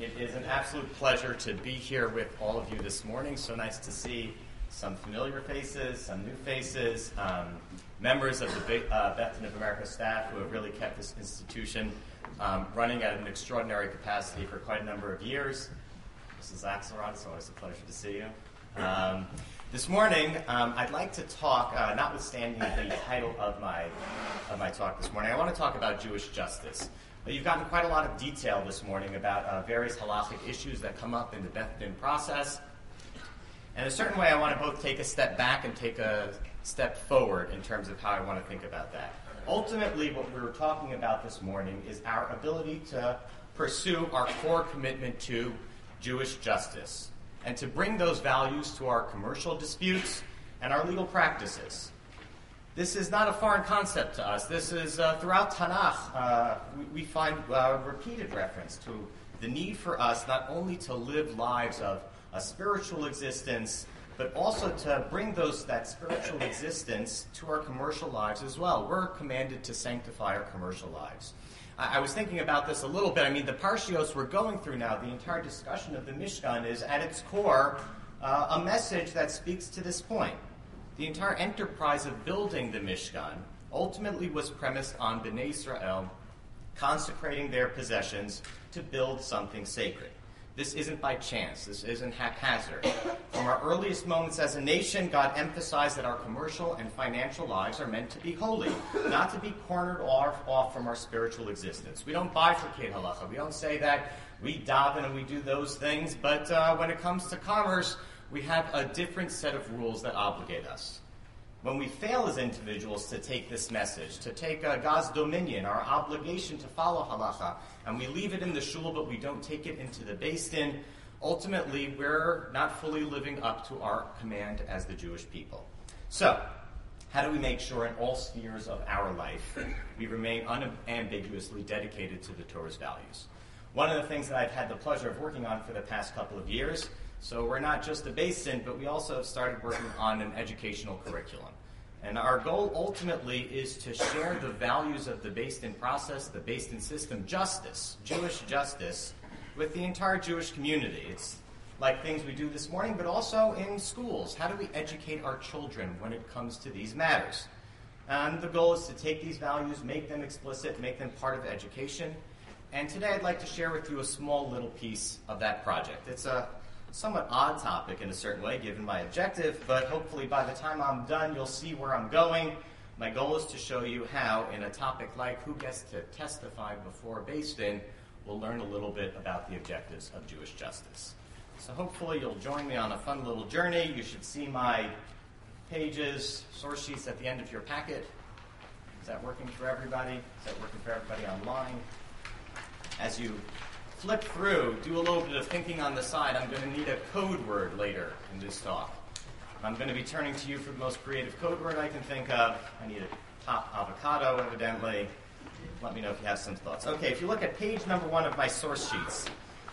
It is an absolute pleasure to be here with all of you this morning. So nice to see some familiar faces, some new faces, members of the Beth of America staff who have really kept this institution running at an extraordinary capacity for quite a number of years. Mrs. Axelrod, it's always a pleasure to see you. This morning, I'd like to talk, notwithstanding the title of my talk this morning, I want to talk about Jewish justice. You've gotten quite a lot of detail this morning about various halachic issues that come up in the Beth Din process. And in a certain way, I want to both take a step back and take a step forward in terms of how I want to think about that. Ultimately, what we're talking about this morning is our ability to pursue our core commitment to Jewish justice and to bring those values to our commercial disputes and our legal practices. This is not a foreign concept to us. This is, throughout Tanakh, we find repeated reference to the need for us not only to live lives of a spiritual existence, but also to bring that spiritual existence to our commercial lives as well. We're commanded to sanctify our commercial lives. I was thinking about this a little bit. I mean, the parshios we're going through now, the entire discussion of the Mishkan is at its core a message that speaks to this point. The entire enterprise of building the Mishkan ultimately was premised on Bnei Israel consecrating their possessions to build something sacred. This isn't by chance. This isn't haphazard. From our earliest moments as a nation, God emphasized that our commercial and financial lives are meant to be holy, not to be cornered off from our spiritual existence. We don't bifurcate halacha. We don't say that we daven and we do those things, but when it comes to commerce, we have a different set of rules that obligate us. When we fail as individuals to take this message, to take God's dominion, our obligation to follow halacha, and we leave it in the shul but we don't take it into the Beis Din, ultimately we're not fully living up to our command as the Jewish people. So, how do we make sure in all spheres of our life we remain unambiguously dedicated to the Torah's values? One of the things that I've had the pleasure of working on for the past couple of years, so we're not just a Beis Din, but we also have started working on an educational curriculum. And our goal ultimately is to share the values of the Beis Din process, the Beis Din system, justice, Jewish justice, with the entire Jewish community. It's like things we do this morning, but also in schools. How do we educate our children when it comes to these matters? And the goal is to take these values, make them explicit, make them part of education. And today I'd like to share with you a small little piece of that project. It's a somewhat odd topic in a certain way, given my objective, but hopefully by the time I'm done, you'll see where I'm going. My goal is to show you how, in a topic like who gets to testify before Beis Din, we'll learn a little bit about the objectives of Jewish justice. So hopefully you'll join me on a fun little journey. You should see my pages, source sheets at the end of your packet. Is that working for everybody? Is that working for everybody online? As you flip through, do a little bit of thinking on the side. I'm going to need a code word later in this talk. I'm going to be turning to you for the most creative code word I can think of. I need a top avocado, evidently. Let me know if you have some thoughts. Okay, if you look at page number 1 of my source sheets,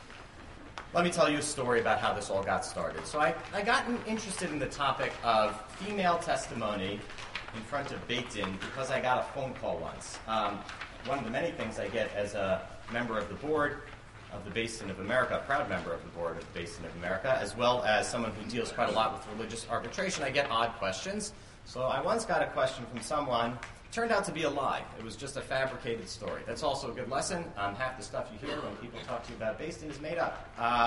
let me tell you a story about how this all got started. So I got interested in the topic of female testimony in front of Beit Din because I got a phone call once. One of the many things I get as a member of the board of the Beis Din of America, a proud member of the board of the Beis Din of America, as well as someone who deals quite a lot with religious arbitration, I get odd questions. So I once got a question from someone. It turned out to be a lie. It was just a fabricated story. That's also a good lesson. Half the stuff you hear when people talk to you about Beis Din is made up.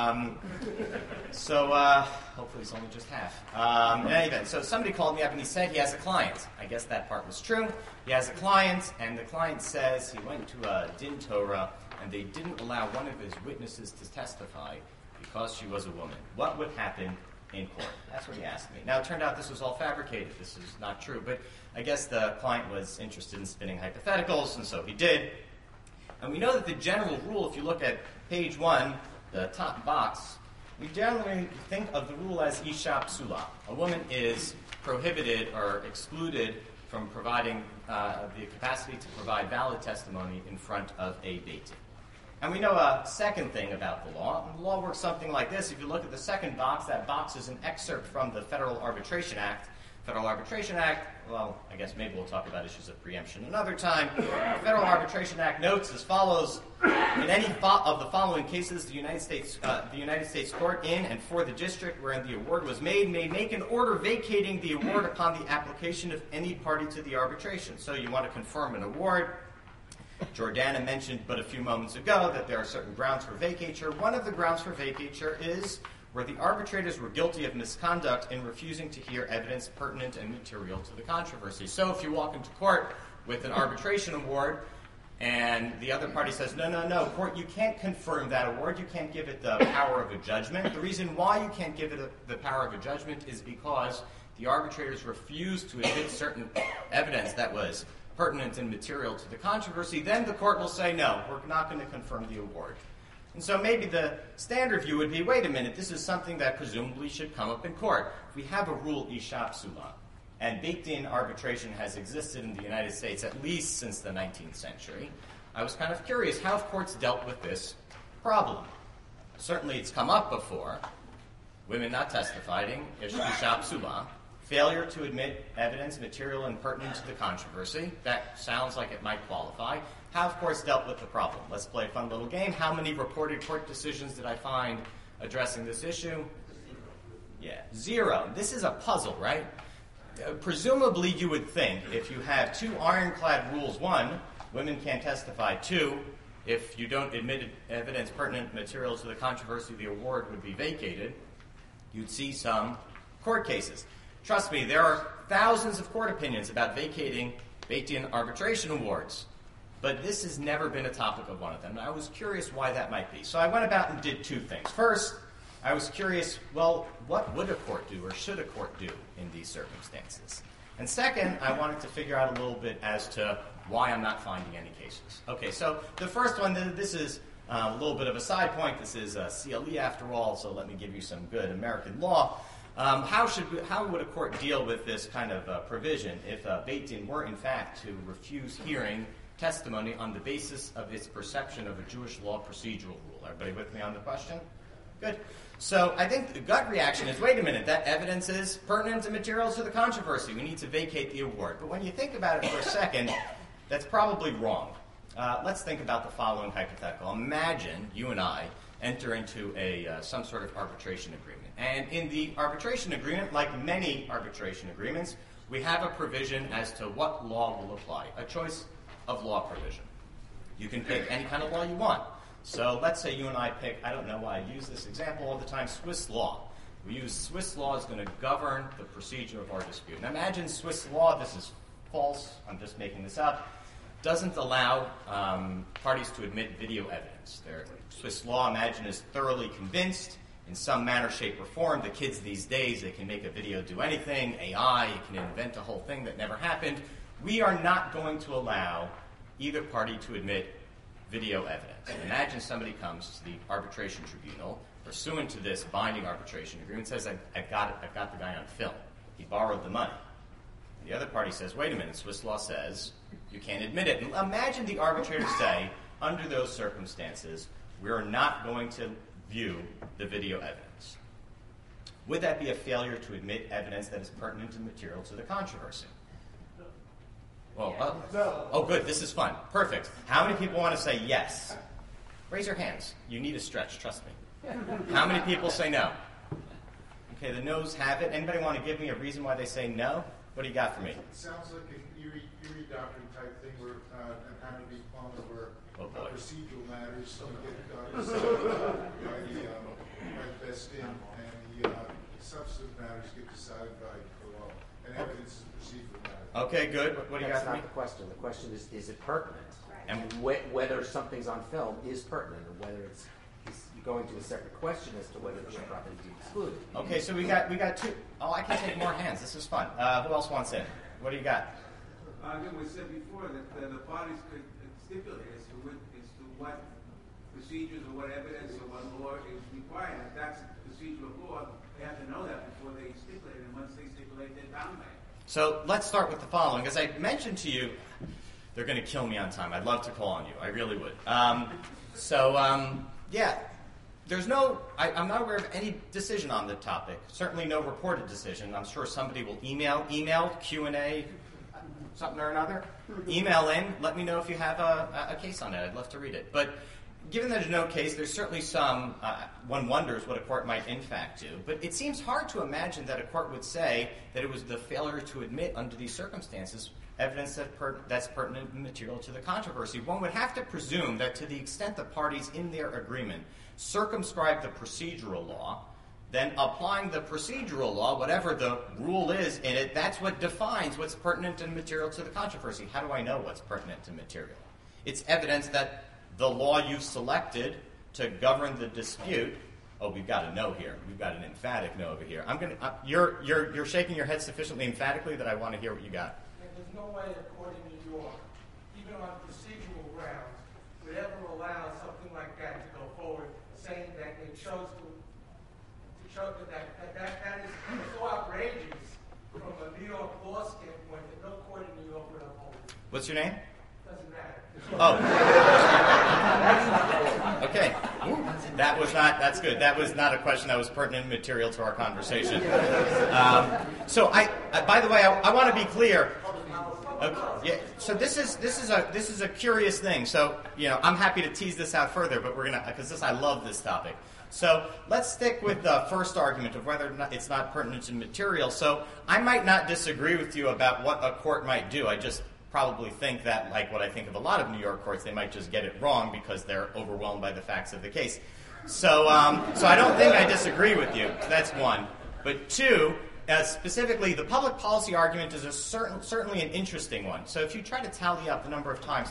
So hopefully it's only just half. In any event, so somebody called me up and he said he has a client. I guess that part was true. He has a client, and the client says he went to a Din Torah and they didn't allow one of his witnesses to testify because she was a woman. What would happen in court? That's what he asked me. Now, it turned out this was all fabricated. This is not true. But I guess the client was interested in spinning hypotheticals, and so he did. And we know that the general rule, if you look at page 1, the top box, we generally think of the rule as Isha Psula. A woman is prohibited or excluded from providing the capacity to provide valid testimony in front of a Beit Din. And we know a second thing about the law. The law works something like this. If you look at the second box, that box is an excerpt from the Federal Arbitration Act. Federal Arbitration Act, well, I guess maybe we'll talk about issues of preemption another time. The Federal Arbitration Act notes as follows: in any of the following cases, the United States court in and for the district wherein the award was made may make an order vacating the award upon the application of any party to the arbitration. So you want to confirm an award. Jordana mentioned but a few moments ago that there are certain grounds for vacatur. One of the grounds for vacatur is where the arbitrators were guilty of misconduct in refusing to hear evidence pertinent and material to the controversy. So if you walk into court with an arbitration award and the other party says, no, court, you can't confirm that award, you can't give it the power of a judgment. The reason why you can't give it the power of a judgment is because the arbitrators refused to admit certain evidence that was pertinent and material to the controversy. Then the court will say, no, we're not going to confirm the award. And so maybe the standard view would be, wait a minute, this is something that presumably should come up in court. We have a rule, ishap sula, and baked-in arbitration has existed in the United States at least since the 19th century. I was kind of curious how have courts dealt with this problem. Certainly it's come up before. Women not testifying, ishap sula, failure to admit evidence material and pertinent to the controversy. That sounds like it might qualify. How have courts dealt with the problem? Let's play a fun little game. How many reported court decisions did I find addressing this issue? Yeah, 0. This is a puzzle, right? Presumably you would think if you have 2 ironclad rules, 1, women can't testify, 2, if you don't admit evidence pertinent material to the controversy, the award would be vacated. You'd see some court cases. Trust me, there are thousands of court opinions about vacating baked-in arbitration awards. But this has never been a topic of one of them. And I was curious why that might be. So I went about and did 2 things. First, I was curious, well, what would a court do or should a court do in these circumstances? And second, I wanted to figure out a little bit as to why I'm not finding any cases. Okay, so the first one, this is a little bit of a side point. This is CLE after all, so let me give you some good American law. How would a court deal with this kind of provision if baked-in were, in fact, to refuse hearing testimony on the basis of its perception of a Jewish law procedural rule? Everybody with me on the question? Good. So I think the gut reaction is, wait a minute, that evidence is pertinent and material to the controversy. We need to vacate the award. But when you think about it for a second, that's probably wrong. Let's think about the following hypothetical. Imagine you and I enter into some sort of arbitration agreement. And in the arbitration agreement, like many arbitration agreements, we have a provision as to what law will apply, a choice of law provision. You can pick any kind of law you want. So let's say you and I pick, I don't know why I use this example all the time, Swiss law. We use Swiss law is going to govern the procedure of our dispute. Now imagine Swiss law, this is false, I'm just making this up, doesn't allow parties to admit video evidence. Swiss law, imagine, is thoroughly convinced in some manner, shape, or form. The kids these days, they can make a video do anything, AI, you can invent a whole thing that never happened. We are not going to allow either party to admit video evidence. Imagine somebody comes to the arbitration tribunal, pursuant to this binding arbitration agreement, says, I've got the guy on film. He borrowed the money. The other party says, wait a minute, Swiss law says you can't admit it. And imagine the arbitrators say, under those circumstances, we're not going to view the video evidence. Would that be a failure to admit evidence that is pertinent and material to the controversy? Well, oh, good. This is fun. Perfect. How many people want to say yes? Raise your hands. You need a stretch. Trust me. How many people say no? Okay, the no's have it. Anybody want to give me a reason why they say no? What do you got for me? It sounds like an Erie doctrine type thing where kind of be found where procedural matters get decided by the best in, and the substantive matters get decided by the law, and evidence is procedural matters. Okay, good. What do you got for me? That's not the question. The question is it pertinent? And whether something's on film is pertinent, or whether it's going to a separate question as to whether it should probably be excluded. Okay, so we got 2. Oh, I can take more hands. This is fun. Who else wants in? What do you got? We said before that the parties could stipulate as to what procedures or what evidence or what law is required. If that's procedural law, they have to know that before they stipulate it. And once they stipulate, they're bound by it. So let's start with the following. As I mentioned to you, they're going to kill me on time. I'd love to call on you. I really would. Yeah. I'm not aware of any decision on the topic. Certainly no reported decision. I'm sure somebody will email Q&A, something or another. Email in. Let me know if you have a case on it. I'd love to read it. But given that there's no case, there's certainly some, one wonders what a court might in fact do. But it seems hard to imagine that a court would say that it was the failure to admit under these circumstances evidence that's pertinent and material to the controversy. One would have to presume that to the extent the parties in their agreement circumscribe the procedural law, then applying the procedural law, whatever the rule is in it, that's what defines what's pertinent and material to the controversy. How do I know what's pertinent and material? It's evidence that the law you've selected to govern the dispute. Oh, we've got a no here. We've got an emphatic no over here. You're shaking your head sufficiently emphatically that I want to hear what you got. And there's no way a court in New York, even on procedural grounds, would ever allow something like that to go forward, saying that it shows that is so outrageous from a New York law standpoint that no court in New York would uphold it. What's your name? Doesn't matter. Oh. Okay. That's good. That was not a question that was pertinent and material to our conversation. So by the way, I want to be clear. Yeah, so this is a curious thing. So, I'm happy to tease this out further, but because I love this topic. So let's stick with the first argument of whether or not it's not pertinent and material. So I might not disagree with you about what a court might do. I just probably think that, like what I think of a lot of New York courts, they might just get it wrong because they're overwhelmed by the facts of the case. So I don't think I disagree with you. That's one. But two, specifically, the public policy argument is certainly an interesting one. So if you try to tally up the number of times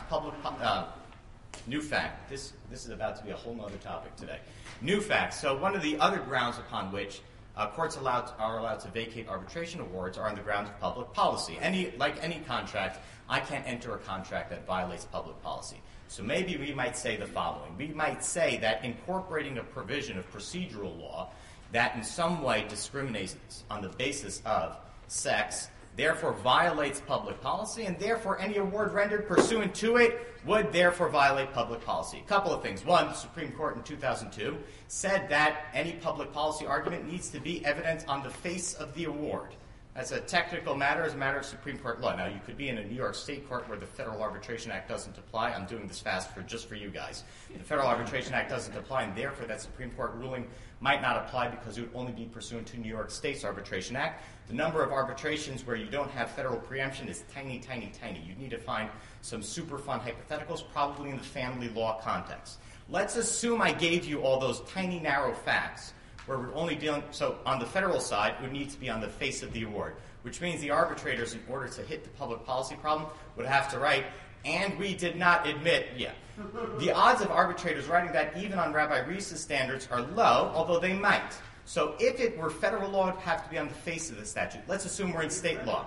new fact. This is about to be a whole other topic today. New facts. So one of the other grounds upon which courts are allowed to vacate arbitration awards are on the grounds of public policy. Like any contract, I can't enter a contract that violates public policy. So maybe we might say the following. We might say that incorporating a provision of procedural law that in some way discriminates on the basis of sex, therefore violates public policy, and therefore any award rendered pursuant to it would therefore violate public policy. A couple of things. One, the Supreme Court in 2002 said that any public policy argument needs to be evident on the face of the award. That's a technical matter, as a matter of Supreme Court law. Now, you could be in a New York State court where the Federal Arbitration Act doesn't apply. I'm doing this fast just for you guys. The Federal Arbitration Act doesn't apply, and therefore that Supreme Court ruling might not apply because it would only be pursuant to New York State's Arbitration Act. The number of arbitrations where you don't have federal preemption is tiny, tiny, tiny. You need to find some super fun hypotheticals, probably in the family law context. Let's assume I gave you all those tiny, narrow facts where we're only dealing, so on the federal side, it would need to be on the face of the award, which means the arbitrators, in order to hit the public policy problem, would have to write, and we did not admit, The odds of arbitrators writing that, even on Rabbi Reese's standards, are low, although they might. So if it were federal law, it would have to be on the face of the statute. Let's assume we're in state law.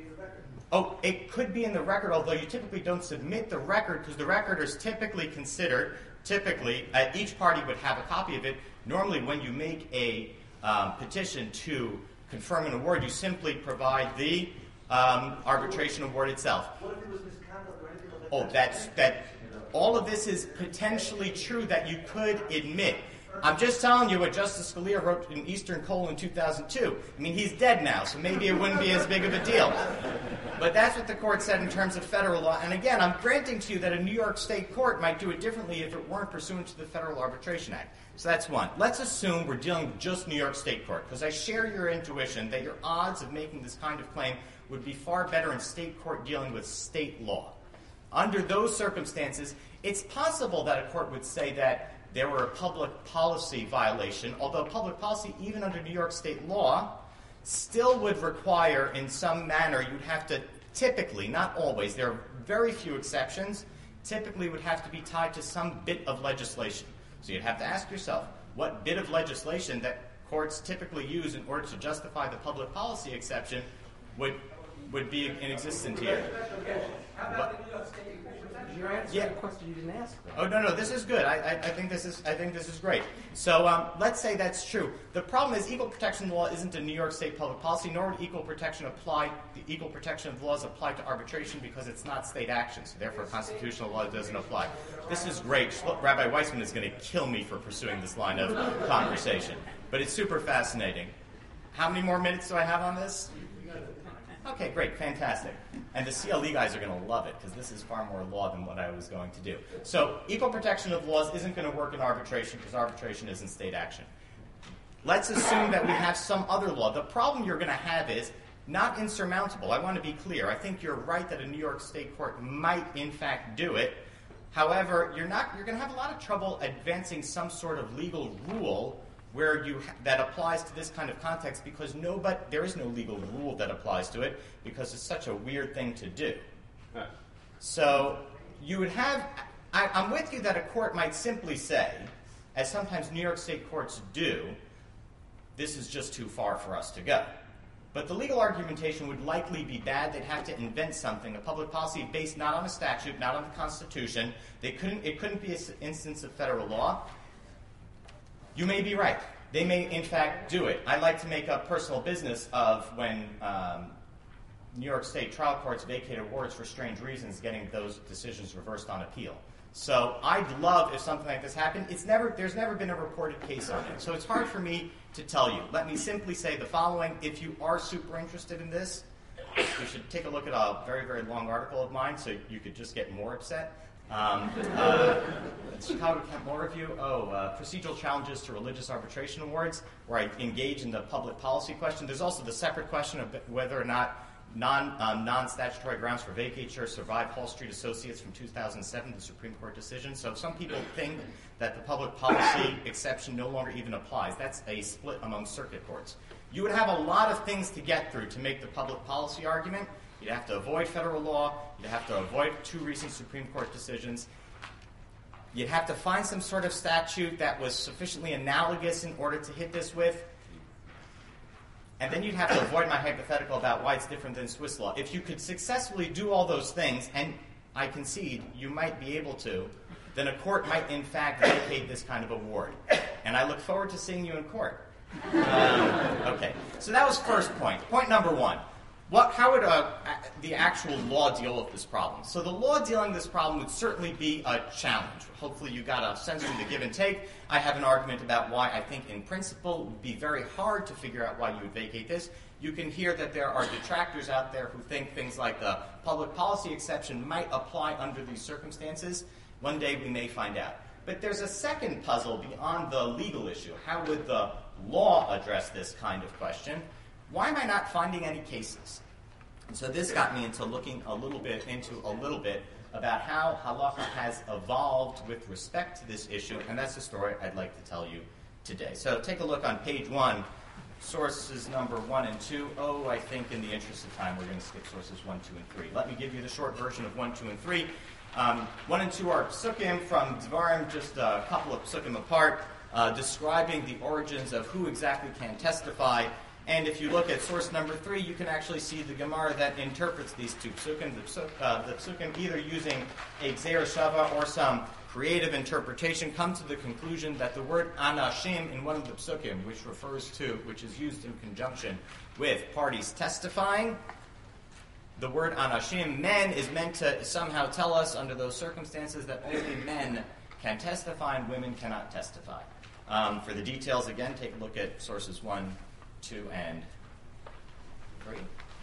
Oh, it could be in the record, although you typically don't submit the record because the record is typically considered, each party would have a copy of it. Normally, when you make a petition to confirm an award, you simply provide the arbitration award itself. What if it was misconduct or anything like that? All of this is potentially true that you could admit. I'm just telling you what Justice Scalia wrote in Eastern Coal in 2002. I mean, he's dead now, so maybe it wouldn't be as big of a deal. But that's what the court said in terms of federal law. And again, I'm granting to you that a New York State court might do it differently if it weren't pursuant to the Federal Arbitration Act. So that's one. Let's assume we're dealing with just New York State court, because I share your intuition that your odds of making this kind of claim would be far better in state court dealing with state law. Under those circumstances, it's possible that a court would say that there were a public policy violation, although public policy, even under New York State law, still would require, in some manner, you'd have to typically, not always, there are very few exceptions, typically would have to be tied to some bit of legislation. So you'd have to ask yourself, what bit of legislation that courts typically use in order to justify the public policy exception would be in existence here? How about the New York State? you're answering a question you didn't ask. Oh no, this is good. I think this is great. So let's say that's true. The problem is equal protection law isn't a New York State public policy, nor would equal protection of laws apply to arbitration because it's not state action. So therefore, constitutional law doesn't apply. This is great. Rabbi Weissman is going to kill me for pursuing this line of conversation, but it's super fascinating. How many more minutes do I have on this? Okay, great, fantastic. And the CLE guys are going to love it because this is far more law than what I was going to do. So equal protection of laws isn't going to work in arbitration because arbitration isn't state action. Let's assume that we have some other law. The problem you're going to have is not insurmountable. I want to be clear. I think you're right that a New York State court might, in fact, do it. However, you're going to have a lot of trouble advancing some sort of legal rule where that applies to this kind of context because there is no legal rule that applies to it because it's such a weird thing to do. Right. So you would have, I'm with you that a court might simply say, as sometimes New York State courts do, this is just too far for us to go. But the legal argumentation would likely be bad. They'd have to invent something, a public policy based not on a statute, not on the Constitution. It couldn't be an instance of federal law. You may be right. They may, in fact, do it. I like to make a personal business of when New York State trial courts vacate awards for strange reasons, getting those decisions reversed on appeal. So I'd love if something like this happened. There's never been a reported case on it. So it's hard for me to tell you. Let me simply say the following. If you are super interested in this, you should take a look at a very, very long article of mine so you could just get more upset. Chicago Kent Law Review, procedural challenges to religious arbitration awards, where I engage in the public policy question. There's also the separate question of whether or not non-statutory grounds for vacature survive Hall Street Associates from 2007, the Supreme Court decision. So some people think that the public policy exception no longer even applies. That's a split among circuit courts. You would have a lot of things to get through to make the public policy argument. You'd have to avoid federal law. You'd have to avoid 2 recent Supreme Court decisions. You'd have to find some sort of statute that was sufficiently analogous in order to hit this with. And then you'd have to avoid my hypothetical about why it's different than Swiss law. If you could successfully do all those things, and I concede you might be able to, then a court might in fact vacate this kind of award. And I look forward to seeing you in court. Okay, so that was first point. Point number 1. How would the actual law deal with this problem? So the law dealing with this problem would certainly be a challenge. Hopefully you got a sense from the give and take. I have an argument about why I think in principle it would be very hard to figure out why you would vacate this. You can hear that there are detractors out there who think things like the public policy exception might apply under these circumstances. One day we may find out. But there's a second puzzle beyond the legal issue. How would the law address this kind of question? Why am I not finding any cases? And so this got me into looking a little bit about how halacha has evolved with respect to this issue, and that's the story I'd like to tell you today. So take a look on page 1, sources number 1 and 2. I think in the interest of time we're going to skip sources 1, 2, and 3. Let me give you the short version of 1, 2, and 3. 1 and 2 are psukim from Dvarim, just a couple of psukim apart, describing the origins of who exactly can testify. And if you look at source number 3, you can actually see the Gemara that interprets these 2 psukim. The psukim, either using a Gzeir Shava or some creative interpretation, come to the conclusion that the word anashim in one of the psukim, which is used in conjunction with parties testifying, the word anashim, men, is meant to somehow tell us under those circumstances that only men can testify and women cannot testify. For the details, again, take a look at sources 1, 2, and 3.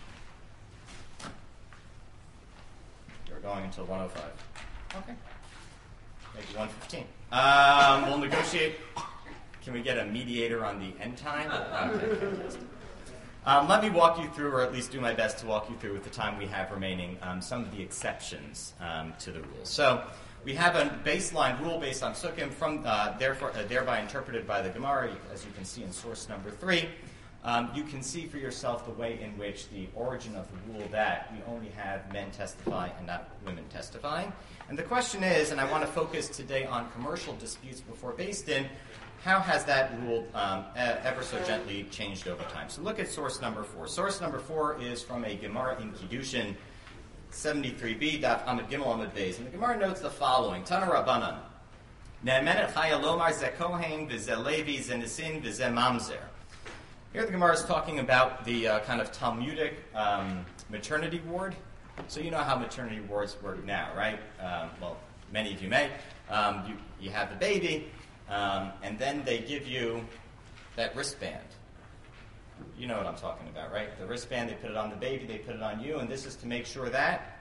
You're going until 105. Okay. Maybe 115. We'll negotiate. Can we get a mediator on the end time? Okay, fantastic. Let me walk you through, or at least do my best to walk you through with the time we have remaining, some of the exceptions to the rules. So we have a baseline rule based on psukim, thereby interpreted by the Gemara, as you can see in source number 3. You can see for yourself the way in which the origin of the rule that we only have men testify and not women testifying. And the question is, and I want to focus today on commercial disputes before Beis Din, how has that rule ever so gently changed over time? So look at source number 4. Source number 4 is from a Gemara in Kiddushin. 73b, Daf Amud Gimel Amud Beis. And the Gemara notes the following: Tana Rabbanan, Ne'emenet Chaya Lomar Ze Kohen V'Ze Levi Ze Nisin V'Ze Mamzer. Here the Gemara is talking about the kind of Talmudic maternity ward. So you know how maternity wards work now, right? Well, many of you may. You have the baby, and then they give you that wristband. You know what I'm talking about, right? The wristband, they put it on the baby, they put it on you, and this is to make sure that,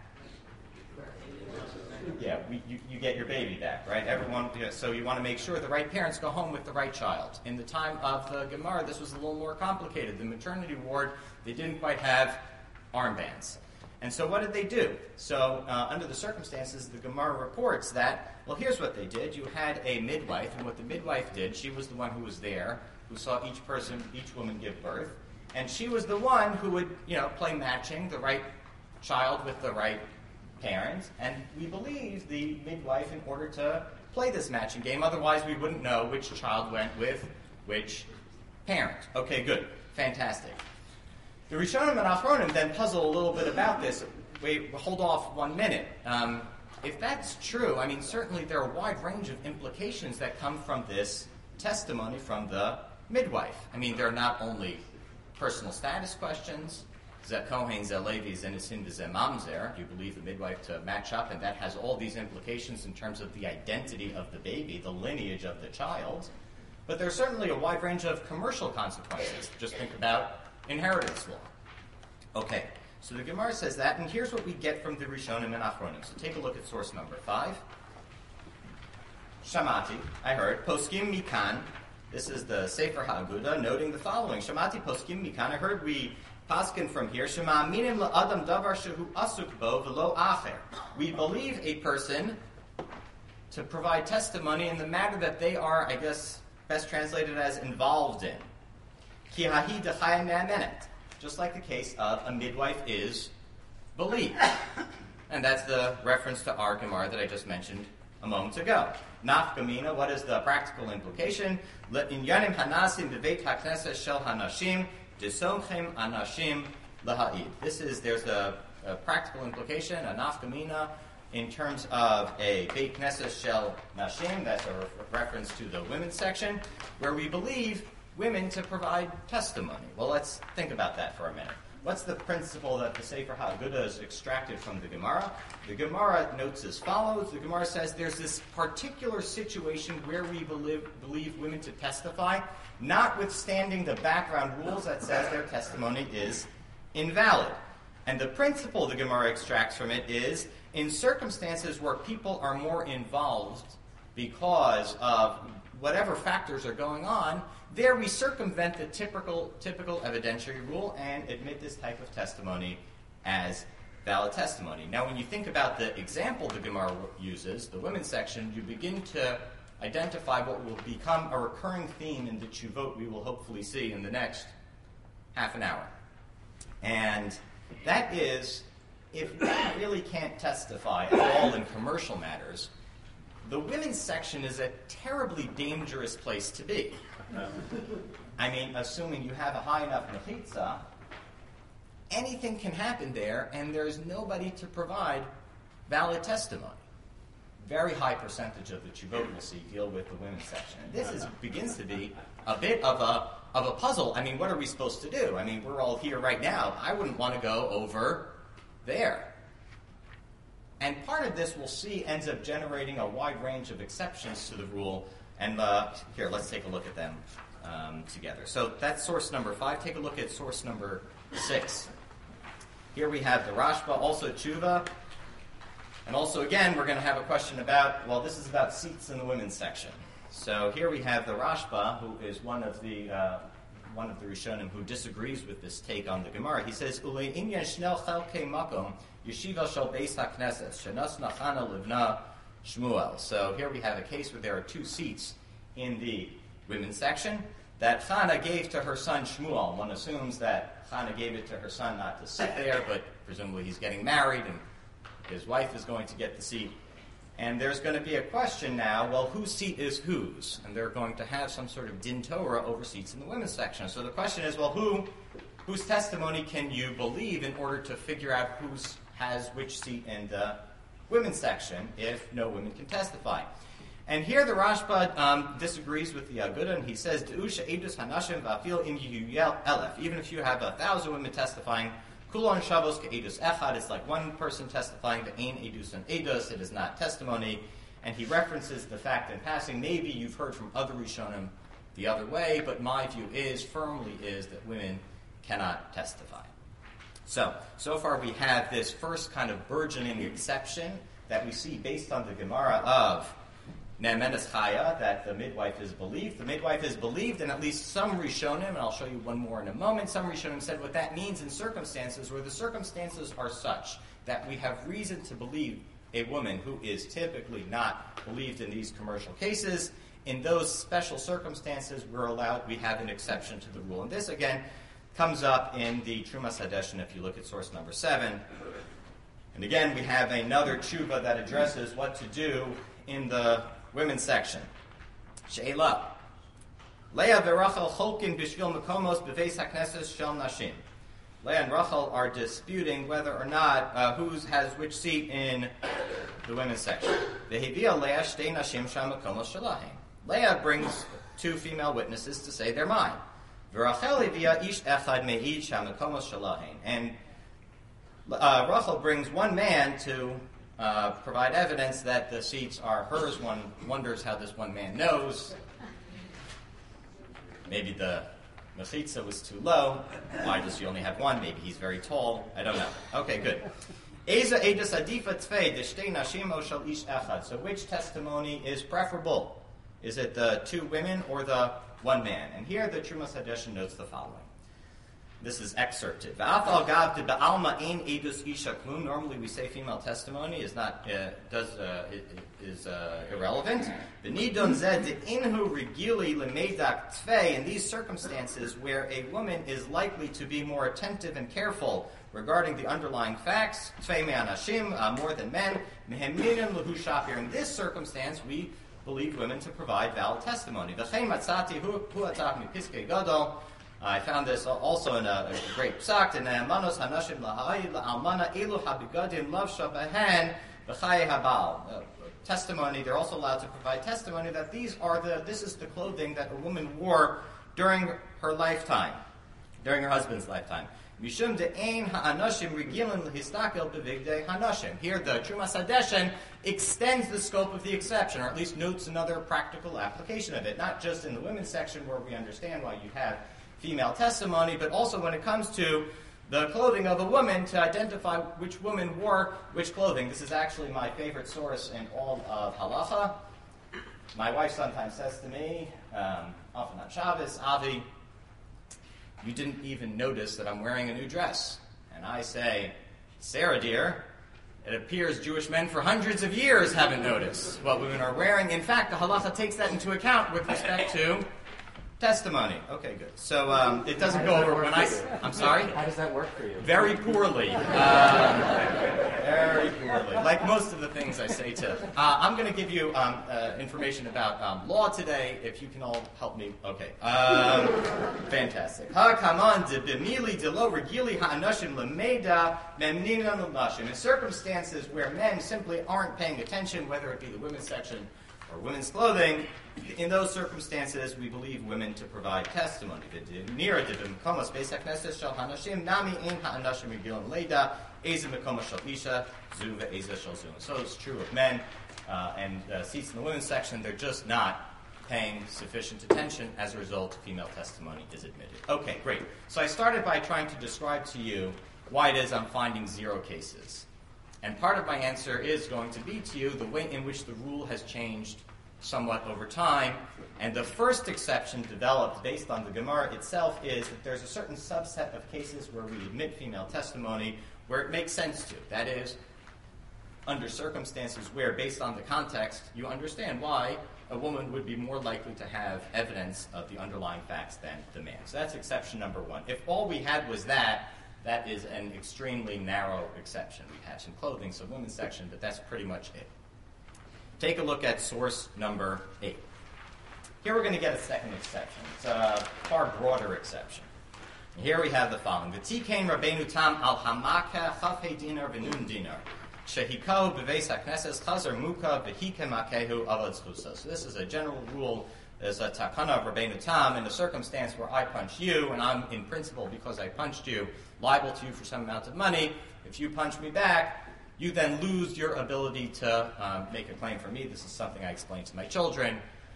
you get your baby back, right? Everyone. So you want to make sure the right parents go home with the right child. In the time of the Gemara, this was a little more complicated. The maternity ward, they didn't quite have armbands. And so what did they do? So under the circumstances, the Gemara reports that, well, here's what they did. You had a midwife, and what the midwife did, she was the one who was there, who saw each woman give birth, and she was the one who would, play matching the right child with the right parent, and we believe the midwife in order to play this matching game, otherwise we wouldn't know which child went with which parent. Okay, good. Fantastic. The Rishonim and Achronim then puzzle a little bit about this. Wait, hold off 1 minute. If that's true, certainly there are a wide range of implications that come from this testimony from the midwife. There are not only personal status questions, Ze Kohen, Ze Levi, Ze Nisin, Ze Mamzer, you believe the midwife to match up, and that has all these implications in terms of the identity of the baby, the lineage of the child. But there's certainly a wide range of commercial consequences. Just think about inheritance law. Okay, so the Gemara says that, and here's what we get from the Rishonim and Achronim. So take a look at source number 5. Shamati, I heard, Poskim Mikan, this is the Sefer HaAguda, noting the following. Shamati Poskim Mikan, I heard we paskin from here, Shema Minim La'adam Davar Shehu Asuk Bo V'lo Acher. We believe a person to provide testimony in the matter that they are, I guess, best translated as involved in. Ki hahi d'chaya me'amenet. Just like the case of a midwife is believed. And that's the reference to our Gemara that I just mentioned a moment ago. Nafkamina, what is the practical implication? Le'inyanim hanasim b'veit ha'knesset shel hanashim disomchem anashim laha'id. There's a practical implication, a nafkamina, in terms of a Beit Knesset Shel Nashim, that's a reference to the women's section, where we believe women to provide testimony. Well, let's think about that for a minute. What's the principle that the Sefer HaAguda is extracted from the Gemara? The Gemara notes as follows. The Gemara says there's this particular situation where we believe women to testify, notwithstanding the background rules that says their testimony is invalid. And the principle the Gemara extracts from it is, in circumstances where people are more involved because of whatever factors are going on, there we circumvent the typical evidentiary rule and admit this type of testimony as valid testimony. Now, when you think about the example the Gemara uses, the women's section, you begin to identify what will become a recurring theme in the Tshuvot we will hopefully see in the next half an hour. And that is, if we really can't testify at all in commercial matters, the women's section is a terribly dangerous place to be. Assuming you have a high enough mechitza, anything can happen there, and there's nobody to provide valid testimony. Very high percentage of the Tshuvot we'll see deal with the women's section. And this begins to be a bit of a puzzle. What are we supposed to do? We're all here right now. I wouldn't want to go over there. And part of this we'll see ends up generating a wide range of exceptions to the rule. And here, let's take a look at them together. So that's source number 5. Take a look at source number 6. Here we have the Rashba, also Tshuva. And also, again, we're going to have a question about, this is about seats in the women's section. So here we have the Rashba, who is one of the Rishonim who disagrees with this take on the Gemara. He says, Ulei inyan shnel chelkei makom yeshiva shel beis hakneses shenasna Chana livna Shmuel. So here we have a case where there are 2 seats in the women's section that Chana gave to her son Shmuel. One assumes that Chana gave it to her son not to sit there, but presumably he's getting married and his wife is going to get the seat. And there's going to be a question now, whose seat is whose? And they're going to have some sort of din Torah over seats in the women's section. So the question is, whose testimony can you believe in order to figure out whose has which seat in the women's section if no women can testify. And here the Rashba disagrees with the Aguda, and he says, even if you have 1,000 women testifying, kulon shavos ke'edus echad, it's like one person testifying, the ein edus and edus, it is not testimony. And he references the fact in passing, maybe you've heard from other Rishonim the other way, but my view firmly is that women cannot testify. So far we have this first kind of burgeoning exception that we see based on the Gemara of Ne'emenes Chaya, that the midwife is believed. The midwife is believed, and at least some Rishonim, and I'll show you one more in a moment, some Rishonim said what that means in circumstances where the circumstances are such that we have reason to believe a woman who is typically not believed in these commercial cases. In those special circumstances, we have an exception to the rule. And this, again, comes up in the Trumas Hadeshin if you look at source number 7. And again, we have another tshuva that addresses what to do in the women's section. She'ela. Leah v'Rachel cholkin b'shvil makomos b'veis hakneses shel nashim. Leah and Rachel are disputing whether or not who has which seat in the women's section. V'hivia Leah shtei nashim shel makomos shelahem. Leah brings 2 female witnesses to say they're mine. V'Rachel hivia ish echad me'id shel makomos shelahem. And Rachel brings one man to provide evidence that the seats are hers. One wonders how this one man knows. Maybe the mechitza was too low. Why does she only have one? Maybe he's very tall. I don't know. Okay, good. So which testimony is preferable? Is it the 2 women or the 1 man? And here the Trumas Hadeshin notes the following. This is excerpted. Normally we say female testimony is not irrelevant. In these circumstances where a woman is likely to be more attentive and careful regarding the underlying facts, more than men, in this circumstance we believe women to provide valid testimony. I found this also in a great psak, in Manos Hanashim Almana Elu Habigadim Lav Shabahan B'Chaye Habal. Testimony, they're also allowed to provide testimony that this is the clothing that a woman wore during her lifetime, during her husband's lifetime. Mishum de'ein ha'anashim regilin l'histakel b'vigdei hanashim. Here the Trumas Hadeshin extends the scope of the exception, or at least notes another practical application of it, not just in the women's section where we understand why you have female testimony, but also when it comes to the clothing of a woman, to identify which woman wore which clothing. This is actually my favorite source in all of halacha. My wife sometimes says to me, often on Shabbos, Avi, you didn't even notice that I'm wearing a new dress. And I say, Sarah dear, it appears Jewish men for hundreds of years haven't noticed what women are wearing. In fact, the halacha takes that into account with respect to testimony. Okay, good. So it doesn't go over when I'm sorry? How does that work for you? Very poorly. Very poorly. Like most of the things I say to. I'm going to give you information about law today, if you can all help me. Okay. Fantastic. In circumstances where men simply aren't paying attention, whether it be the women's section or women's clothing, in those circumstances, we believe women to provide testimony. So it's true of men, and seats in the women's section, they're just not paying sufficient attention. As a result, female testimony is admitted. Okay, great. So I started by trying to describe to you why it is I'm finding 0 cases. And part of my answer is going to be to you the way in which the rule has changed somewhat over time. And the first exception developed based on the Gemara itself is that there's a certain subset of cases where we admit female testimony where it makes sense to. That is, under circumstances where, based on the context, you understand why a woman would be more likely to have evidence of the underlying facts than the man. So that's exception number 1. If all we had was that is an extremely narrow exception. We had some clothing, so women's section, but that's pretty much it. Take a look at source number 8. Here we're going to get a second exception. It's a far broader exception. Here we have the following. V'tikein Rabbeinu Tam al hamaka chafei dinar v'nun dinar. Shehiko b'veis hakneses chazer muka v'hike makehu avad zchusa. So this is a general rule. There's a takana of Rabbeinu Tam in the circumstance where I punch you, and I'm, in principle, because I punched you, liable to you for some amount of money. If you punch me back, you then lose your ability to make a claim for me. This is something I explain to my children.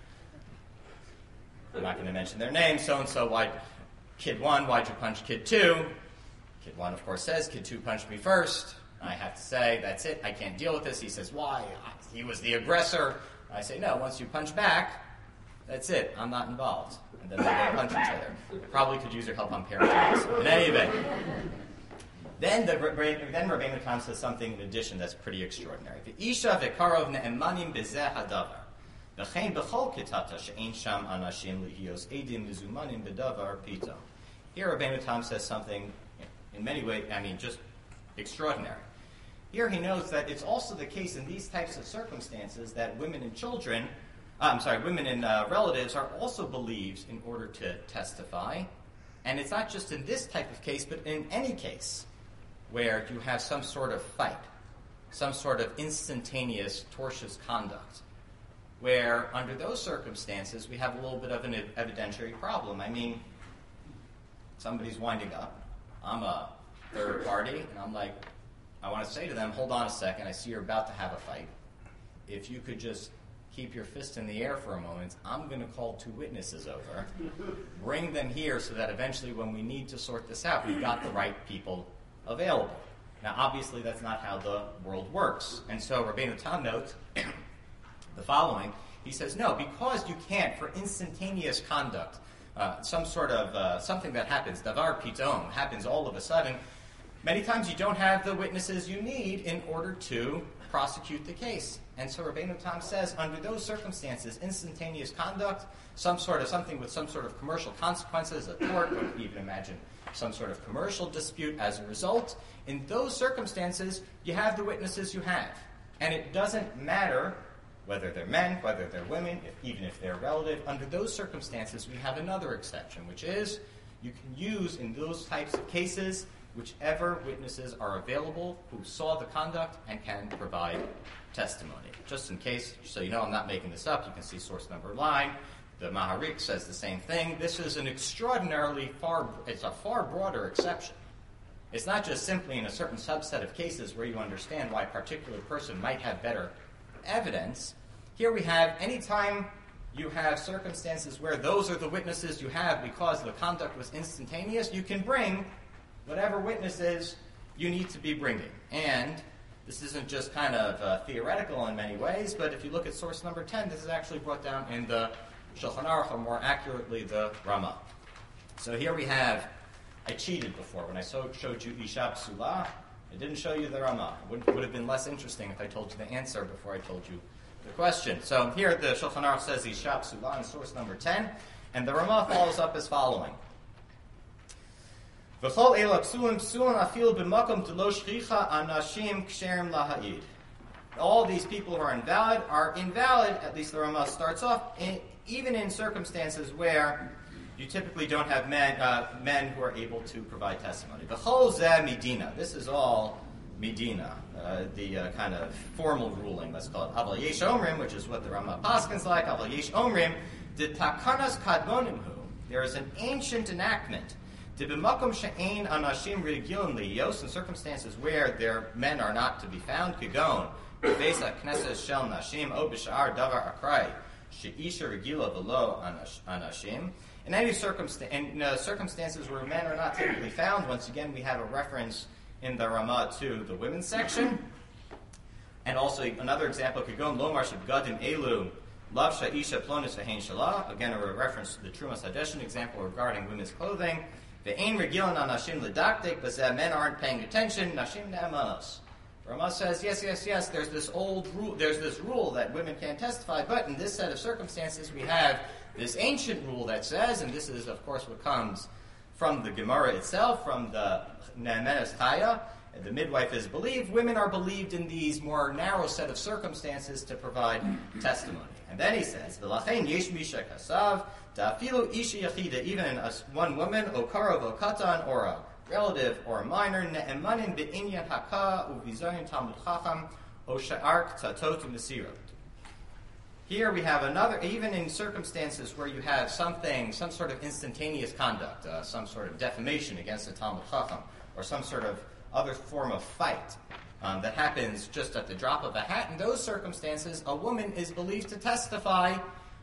I'm not going to mention their names. So-and-so, why, kid 1, why'd you punch kid 2? Kid 1, of course, says, kid 2 punched me first. I have to say, that's it, I can't deal with this. He says, why? He was the aggressor. I say, no, once you punch back, that's it, I'm not involved. And then they go punch each other. Probably could use your help on parenting this. In any event, then Rabbeinu Tam says something in addition that's pretty extraordinary. V'isha v'karov ne'emanim b'zeh hadavar. V'chein b'chol kitata she'ein sham anashim lihios edim lizumanim b'davar pito. Here Rabbeinu Tam says something, in many ways, just extraordinary. Here he notes that it's also the case in these types of circumstances that women and relatives are also believed in order to testify. And it's not just in this type of case, but in any case where you have some sort of fight, some sort of instantaneous tortious conduct, where under those circumstances we have a little bit of an evidentiary problem. Somebody's winding up. I'm a third party, and I'm like, I want to say to them, hold on a second, I see you're about to have a fight. If you could just keep your fist in the air for a moment, I'm going to call 2 witnesses over, bring them here so that eventually when we need to sort this out, we've got the right people available. Now, obviously, that's not how the world works. And so Rabbeinu Tam notes the following. He says, no, because you can't, for instantaneous conduct, some sort of something that happens, davar pitom, happens all of a sudden, many times you don't have the witnesses you need in order to prosecute the case. And so Rabbeinu Tam says, under those circumstances, instantaneous conduct, something with some sort of commercial consequences, a tort, or even imagine some sort of commercial dispute as a result, in those circumstances, you have the witnesses you have. And it doesn't matter whether they're men, whether they're women, even if they're relative. Under those circumstances, we have another exception, which is you can use in those types of cases whichever witnesses are available who saw the conduct and can provide testimony. Just in case, so you know I'm not making this up, you can see source number line. The Maharik says the same thing. This is it's a far broader exception. It's not just simply in a certain subset of cases where you understand why a particular person might have better evidence. Here we have, anytime you have circumstances where those are the witnesses you have because the conduct was instantaneous, you can bring whatever witnesses you need to be bringing. And this isn't just kind of theoretical in many ways, but if you look at source number 10, this is actually brought down in the Shulchan Aruch, or more accurately, the Ramah. So here we have, I cheated before. When I showed you Isha Psula, I didn't show you the Ramah. It would have been less interesting if I told you the answer before I told you the question. So here the Shulchan Aruch says Isha Psula in source number 10, and the Ramah follows up as following. V'chol ela psulim psulim afil b'makom delo shchicha anashim ksherim laha'id. All these people who are invalid, at least the Ramah starts off, even in circumstances where you typically don't have men who are able to provide testimony. V'chol zeh midina. This is all midina, the kind of formal ruling, let's call it. Aval yesh omrim, which is what the Ramah paskins like. Aval yesh omrim, the takanas kadmonimhu. There is an ancient enactment. In circumstances where their men are not to be found, kagon, in any circumstances where men are not typically found, once again we have a reference in the Ramah to the women's section, and also another example, kagon lomar shebgadim elu lavsha isha plonis v'hein shalah, again a reference to the Trumas Hadeshin example regarding women's clothing. The ein regilan anashim ledaktik, but men aren't paying attention. Nashim ne'amanos. Ramah says, yes. There's this old rule. There's this rule that women can't testify, but in this set of circumstances, we have this ancient rule that says, and this is, of course, what comes from the Gemara itself, from the Ne'emenes Chaya. The midwife is believed. Women are believed in these more narrow set of circumstances to provide testimony. And then he says, "V'lachein yesh misha kasav Dafilu ishi yachida, even one woman, okara vokatan, or a relative or a minor, ne'emanin be'inyan haka uvizayin talmud chacham, o sha'ar ktatot u'nesirot. Here we have another, even in circumstances where you have some sort of instantaneous conduct, some sort of defamation against a Talmud Chacham, or some sort of other form of fight that happens just at the drop of a hat. In those circumstances, a woman is believed to testify,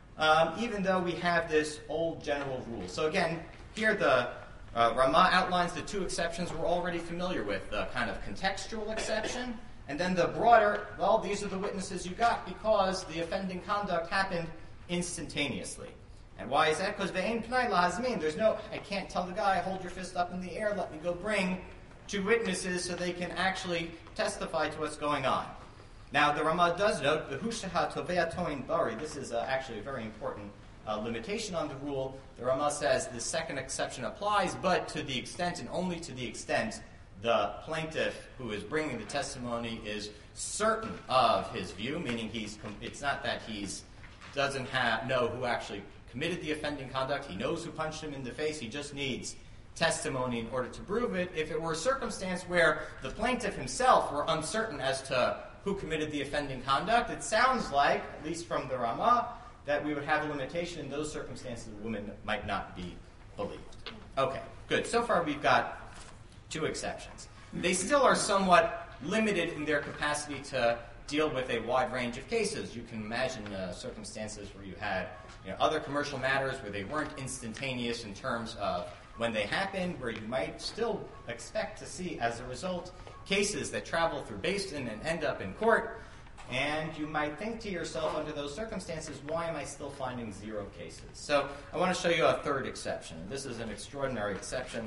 even though we have this old general rule. So again, here the Ramah outlines the two exceptions we're already familiar with, the kind of contextual exception, and then the broader, well, these are the witnesses you got because the offending conduct happened instantaneously. And why is that? Because ve'ein pnai lahazmin. There's no, I can't tell the guy, hold your fist up in the air, let me go bring two witnesses so they can actually testify to what's going on. Now, the Ramah does note, v'hushaha tovea toin bari. This is actually a very important limitation on the rule. The Ramah says the second exception applies, but to the extent and only to the extent the plaintiff who is bringing the testimony is certain of his view, meaning it's not that he doesn't know who actually committed the offending conduct. He knows who punched him in the face. He just needs testimony in order to prove it. If it were a circumstance where the plaintiff himself were uncertain as to who committed the offending conduct, it sounds like, at least from the Ramah, that we would have a limitation. In those circumstances, the woman might not be believed. Okay, good. So far we've got two exceptions. They still are somewhat limited in their capacity to deal with a wide range of cases. You can imagine circumstances where you had other commercial matters where they weren't instantaneous in terms of when they happened, where you might still expect to see, as a result, cases that travel through Beis Din and end up in court. And you might think to yourself, under those circumstances, why am I still finding 0 cases? So I want to show you a third exception. This is an extraordinary exception.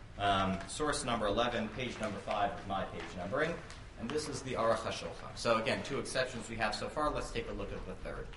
Source number 11, page number 5 of my page numbering. And this is the Aruch HaShulchan. So again, 2 exceptions we have so far. Let's take a look at the third.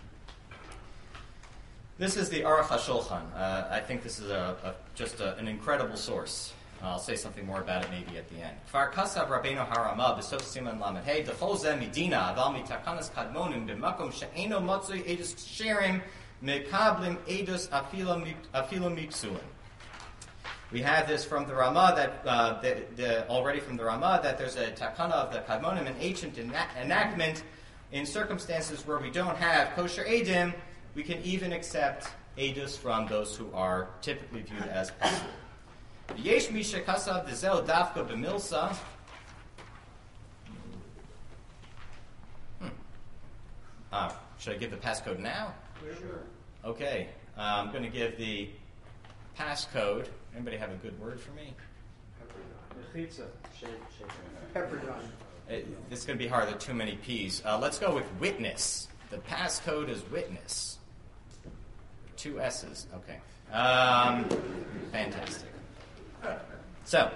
This is the Aruch HaShulchan. I think this is just an incredible source. I'll say something more about it maybe at the end. Kfar Kasav Rabbeinu Harama b'sof siman lamed hey d'chol zeh midina aval mitakanas kadmonim b'makom she'eno matzui edus sherim mekablim edus afilu mipsulim. We have this from the Ramah already from the Ramah that there's a takana of the kadmonim, an ancient enactment in circumstances where we don't have kosher edim. We can even accept edus from those who are typically viewed as pasul. Yesh misha kasav dezel dafka b'milsa. Should I give the passcode now? Sure. Okay. I'm going to give the passcode. Anybody have a good word for me? Pepperdine. This is going to be hard. There are too many P's. Let's go with witness. The passcode is witness. 2 S's. Okay. Fantastic. So,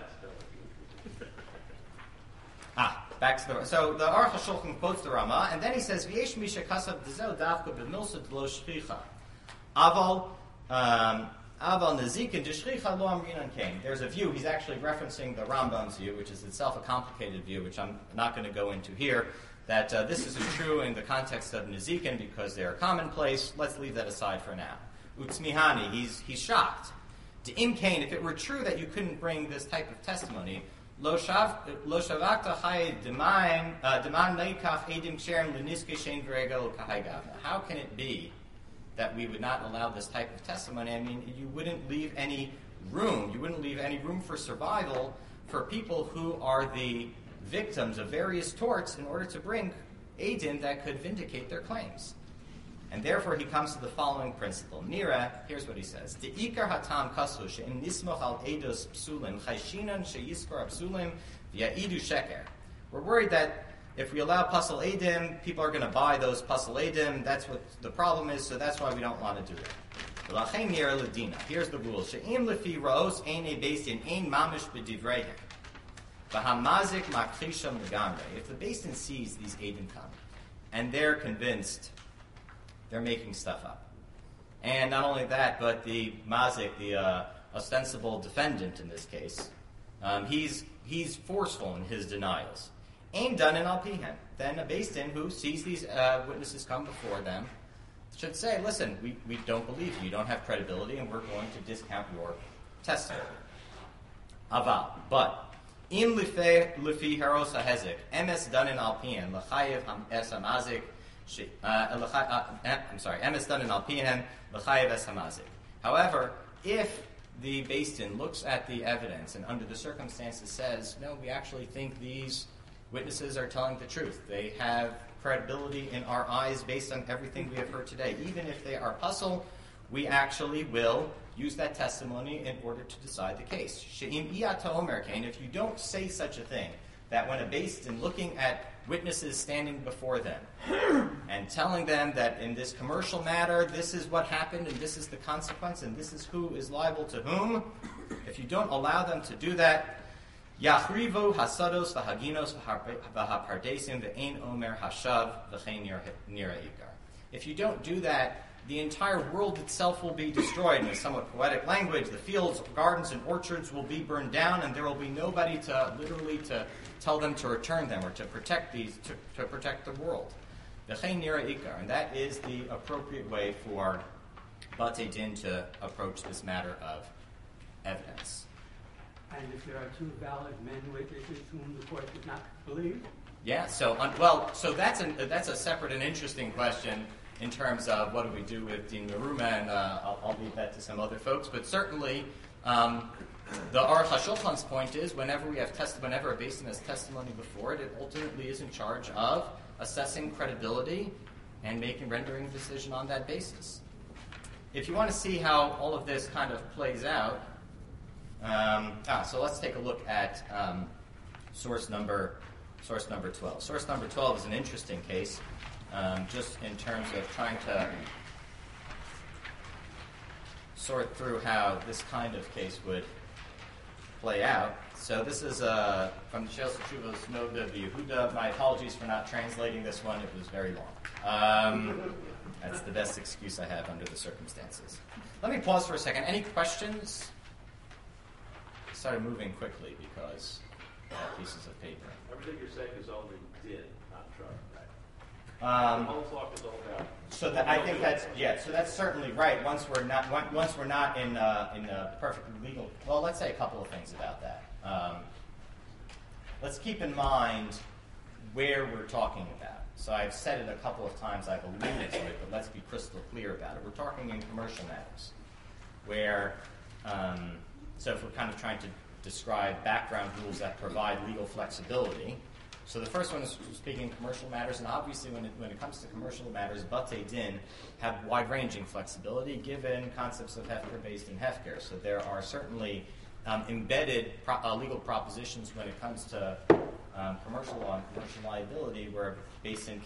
back to the Aruch HaShulchan quotes the Ramah, and then he says, "V'yesh misha kasav d'zel dafka b'milsa d'lo shchicha, aval nazik and d'shchicha lo amrinan kain." There's a view. He's actually referencing the Rambam's view, which is itself a complicated view, which I'm not going to go into here. That this isn't true in the context of nazikin because they're commonplace. Let's leave that aside for now. Utzmihani, he's shocked. To imkain, if it were true that you couldn't bring this type of testimony, lo shavakta hay deman leikach edim sherem leniske shein v'regel kahaygav. How can it be that we would not allow this type of testimony? I mean, you wouldn't leave any room. You wouldn't leave any room for survival for people who are the victims of various torts in order to bring edim that could vindicate their claims. And therefore, he comes to the following principle. Nira, here's what he says: "The ikar hatam kasu she'im nismoch al eidos psulim chayshinan sheyiskor psulim v'ya'idu sheker." We're worried that if we allow pasal edim, people are going to buy those pasal edim. That's what the problem is. So that's why we don't want to do it. V'lachein nira ledina. Here's the rule: she'im lefi raos ein beis din ein mamish b'divreihem v'hamazik makrisham legamrei. If the beis din sees these edim come, and they're convinced they're making stuff up. And not only that, but the mazik, the ostensible defendant in this case, he's forceful in his denials. Ain done in al pihem. Then a beis din who sees these witnesses come before them, should say, listen, we don't believe you. You don't have credibility, and we're going to discount your testimony. Aval. But, im lefi haros hahezek, emes danin alpian, l'chayev es hamazik, emes danin alpian, l'chayev es hamazik. However, if the Beis Din looks at the evidence and under the circumstances says, no, we actually think these witnesses are telling the truth. They have credibility in our eyes based on everything we have heard today. Even if they are puzzled, we actually will use that testimony in order to decide the case. She'im iyata omer kain, if you don't say such a thing, that when a Beis Din looking at witnesses standing before them and telling them that in this commercial matter, this is what happened and this is the consequence and this is who is liable to whom, if you don't allow them to do that, Yachrivo hasados v'haginos v'hapardesim v'ein omer hashav v'chein nira ikar. If you don't do that, the entire world itself will be destroyed. In a somewhat poetic language, the fields, gardens, and orchards will be burned down, and there will be nobody to literally to tell them to return them or to protect these, to protect the world. V'chein nira ikar, and that is the appropriate way for Batei Din to approach this matter of evidence. And if there are two valid men witnesses whom the court did not believe? Yeah, so that's a separate and interesting question in terms of what do we do with Din Meruma, and I'll leave that to some other folks. But certainly, the Aruch HaShulchan's point is whenever a Beis Din has testimony before it, it ultimately is in charge of assessing credibility and rendering a decision on that basis. If you want to see how all of this kind of plays out, so let's take a look at source number 12. Source number 12 is an interesting case, just in terms of trying to sort through how this kind of case would play out. So this is from the Sheos Teshuvos Noda of Yehuda. My apologies for not translating this one. It was very long. That's the best excuse I have under the circumstances. Let me pause for a second. Any questions? Started moving quickly because I have pieces of paper. Everything you're saying is only Din, not Shar, right? The whole talk is all about. So I think so that's certainly right. Once we're not in perfectly legal. Well, let's say a couple of things about that. Let's keep in mind where we're talking about. So I've said it a couple of times. I've alluded to it, but let's be crystal clear about it. We're talking in commercial matters, where. So if we're kind of trying to describe background rules that provide legal flexibility, so the first one is speaking commercial matters, and obviously when it comes to commercial matters, Batei Din have wide-ranging flexibility given concepts of hefker based in hefker. So there are certainly embedded legal propositions when it comes to commercial law and commercial liability, where Beis Din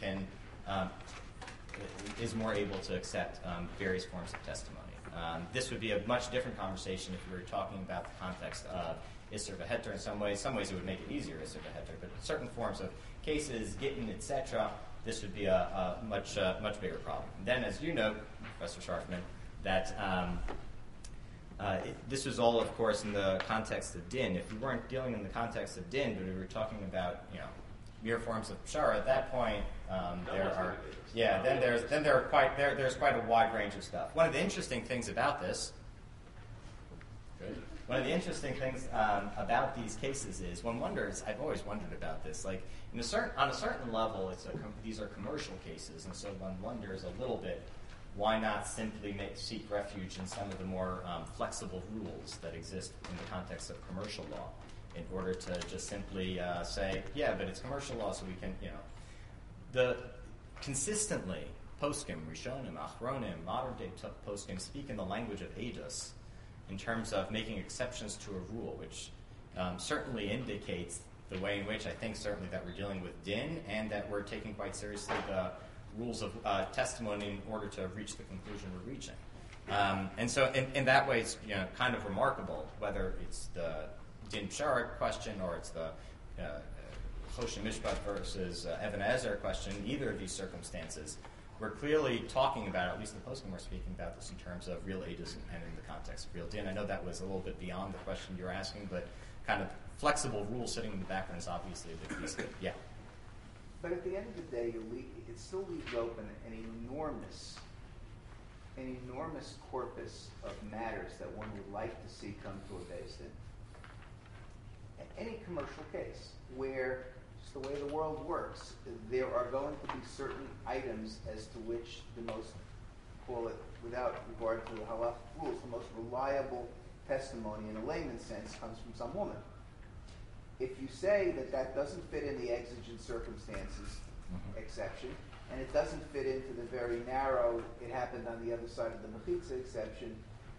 is more able to accept various forms of testimony. This would be a much different conversation if we were talking about the context of Isser v'Heter in some ways. Some ways it would make it easier, Isser v'Heter, but certain forms of cases, Gittin, etc., this would be a much bigger problem. And then, as you know, Professor Scharfman, that this was all, of course, in the context of Din. If we weren't dealing in the context of Din, but we were talking about, mere forms of Pshara, at that point, there's quite a wide range of stuff. One of the interesting things about this, about these cases is one wonders. I've always wondered about this. Like on a certain level, these are commercial cases, and so one wonders a little bit why not simply seek refuge in some of the more flexible rules that exist in the context of commercial law, in order to just simply say, yeah, but it's commercial law, so we can, consistently, poskim, rishonim, achronim, modern-day poskim speak in the language of Eidos in terms of making exceptions to a rule, which certainly indicates the way in which I think certainly that we're dealing with Din and that we're taking quite seriously the rules of testimony in order to reach the conclusion we're reaching. And so in that way, it's kind of remarkable, whether it's the Din Pshara question or it's the Choshen Mishpat versus Even HaEzer question, in either of these circumstances, we're clearly talking about, at least in the posting, we're speaking about this in terms of real Eidos and in the context of real Din. I know that was a little bit beyond the question you're asking, but kind of flexible rule sitting in the background is obviously a big piece of it. Yeah. But at the end of the day, it still leaves open an enormous an enormous corpus of matters that one would like to see come to a Beis Din. Any commercial case where, just the way the world works, there are going to be certain items as to which the most, call it without regard to the halakhic rules, the most reliable testimony in a layman's sense comes from some woman. If you say that that doesn't fit in the exigent circumstances exception, and it doesn't fit into the very narrow, it happened on the other side of the mechitza exception,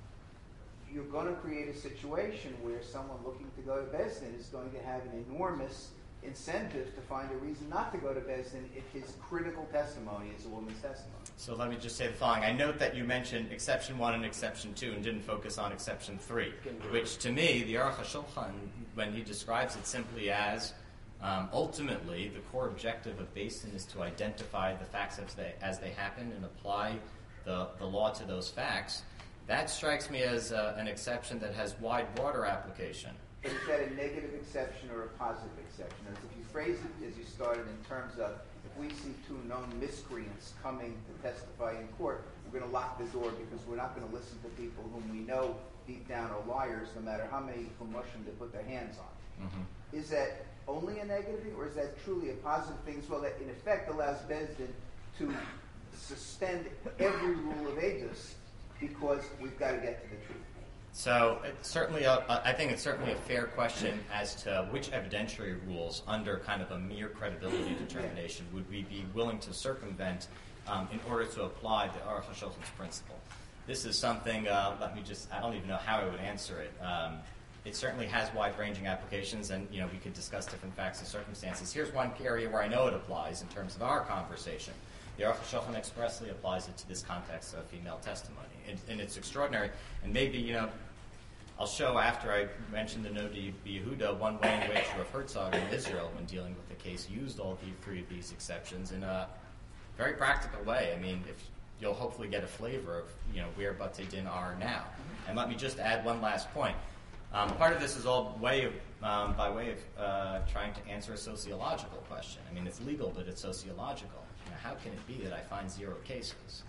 you're going to create a situation where someone looking to go to Beis Din is going to have an enormous incentive to find a reason not to go to Beis Din if his critical testimony is a woman's testimony. So let me just say the following. I note that you mentioned exception 1 and exception 2 and didn't focus on exception 3, which to me, the Aruch HaShulchan, when he describes it simply as ultimately the core objective of Beis Din is to identify the facts as they happen and apply the law to those facts, that strikes me as an exception that has wide, broader application. Is that a negative exception or a positive exception? As if you phrase it as you started in terms of, if we see 2 known miscreants coming to testify in court, we're going to lock the door because we're not going to listen to people whom we know deep down are liars, no matter how many promotion they put their hands on. Mm-hmm. Is that only a negative thing, or is that truly a positive thing as well that in effect allows Beis Din to suspend every rule of Eidos because we've got to get to the truth? So it's certainly, I think it's certainly a fair question as to which evidentiary rules, under kind of a mere credibility determination, would we be willing to circumvent in order to apply the Aruch HaShulchan's principle. This is something. I don't even know how I would answer it. It certainly has wide-ranging applications, and we could discuss different facts and circumstances. Here's one area where I know it applies in terms of our conversation. The Aruch HaShulchan expressly applies it to this context of female testimony, and it's extraordinary. And maybe I'll show after I mention the Nodi Yehuda one way in which Rav Herzog in Israel, when dealing with the case, used all 3 of these exceptions in a very practical way. I mean, if you'll hopefully get a flavor of where Batei Din are now. And let me just add one last point. Part of this is all by way of trying to answer a sociological question. I mean, it's legal, but it's sociological. How can it be that I find 0 cases?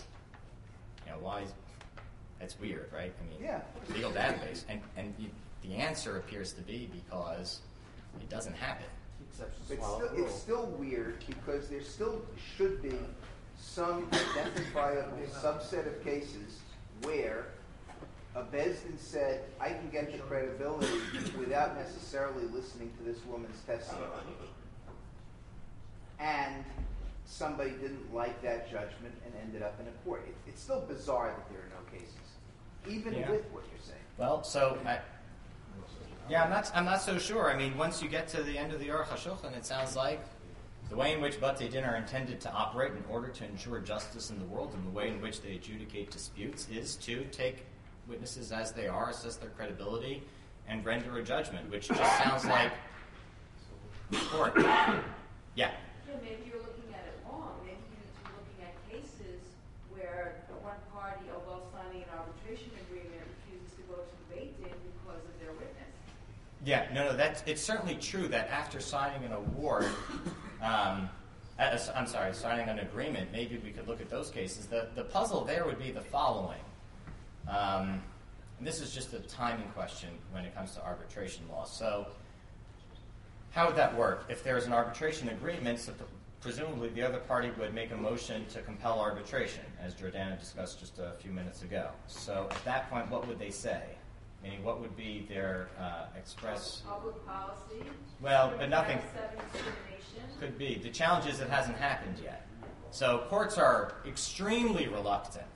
Why? That's weird, right? I mean, legal database, and the answer appears to be because it doesn't happen. It's still weird because there still should be some identifiable subset of cases where a Beis Din said, I can get the credibility without necessarily listening to this woman's testimony. And somebody didn't like that judgment and ended up in a court. It's still bizarre that there are no cases, even with what you're saying. Well, so I'm not so sure. I mean, once you get to the end of the Aruch HaShulchan, it sounds like the way in which Batei Din are intended to operate in order to ensure justice in the world, and the way in which they adjudicate disputes is to take witnesses as they are, assess their credibility, and render a judgment, which just sounds like court. Yeah. Maybe you're looking at it wrong. Maybe you need to be looking at cases where one party, although signing an arbitration agreement, refuses to go to the Beit Din because of their witness. Yeah, no, it's certainly true that after signing an award, signing an agreement, maybe we could look at those cases. The puzzle there would be the following. And this is just a timing question when it comes to arbitration law. So how would that work? If there's an arbitration agreement, so presumably the other party would make a motion to compel arbitration, as Jordana discussed just a few minutes ago. So at that point, what would they say? Meaning, what would be their express... Public policy? Well, but nothing... Could be. The challenge is it hasn't happened yet. So courts are extremely reluctant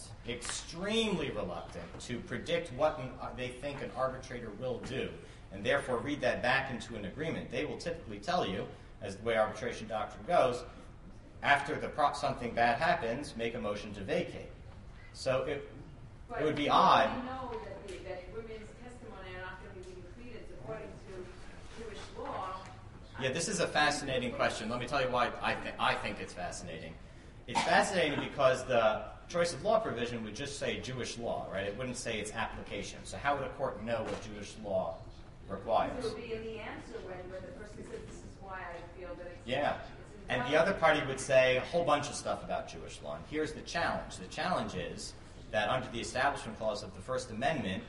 to predict what they think an arbitrator will do, and therefore read that back into an agreement. They will typically tell you, as the way arbitration doctrine goes, after something bad happens, make a motion to vacate. So it would be odd. We know that women's testimony are not going to be treated according to Jewish law. Yeah, this is a fascinating question. Let me tell you why I think it's fascinating. It's fascinating because the choice of law provision would just say Jewish law, right? It wouldn't say its application. So how would a court know what Jewish law requires? It would be in the answer when the person says, this is why I feel that it's... Yeah. And the other party would say a whole bunch of stuff about Jewish law. And here's the challenge. The challenge is that under the Establishment Clause of the First Amendment,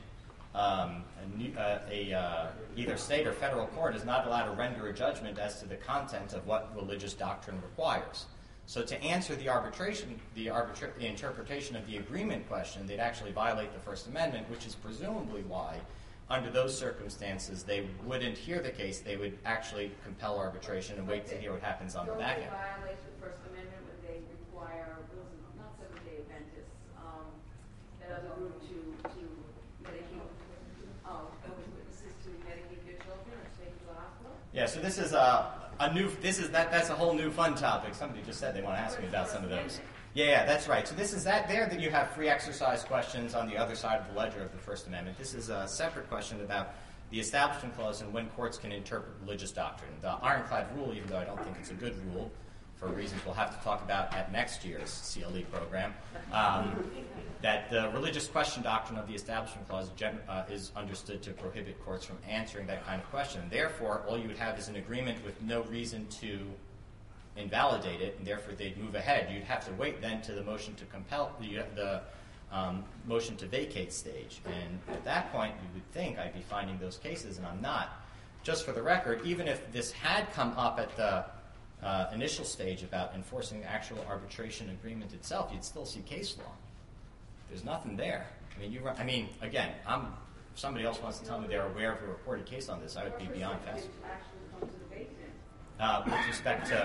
either state or federal court is not allowed to render a judgment as to the content of what religious doctrine requires. So to answer the interpretation of the agreement question, they'd actually violate the First Amendment, which is presumably why, under those circumstances, they wouldn't hear the case. They would actually compel arbitration and wait to hear what happens on the back end. Don't they violate the First Amendment when they require, not Seventh-day Adventists, that other group to medicate, witnesses to medicate their children or take them to the hospital? Yeah, so this is that's a whole new fun topic. Somebody just said they want to ask me about some of those. Yeah, that's right. So this is that you have free exercise questions on the other side of the ledger of the First Amendment. This is a separate question about the Establishment Clause and when courts can interpret religious doctrine. The ironclad rule, even though I don't think it's a good rule, for reasons we'll have to talk about at next year's CLE program, that the religious question doctrine of the Establishment Clause is understood to prohibit courts from answering that kind of question. Therefore, all you would have is an agreement with no reason to invalidate it, and therefore they'd move ahead. You'd have to wait then to the motion to compel, the motion to vacate stage. And at that point, you would think I'd be finding those cases, and I'm not. Just for the record, even if this had come up at the initial stage about enforcing the actual arbitration agreement itself, you'd still see case law. There's nothing there. Again, if somebody else wants to tell me they're aware of a reported case on this, I would be beyond fascinated. With respect to,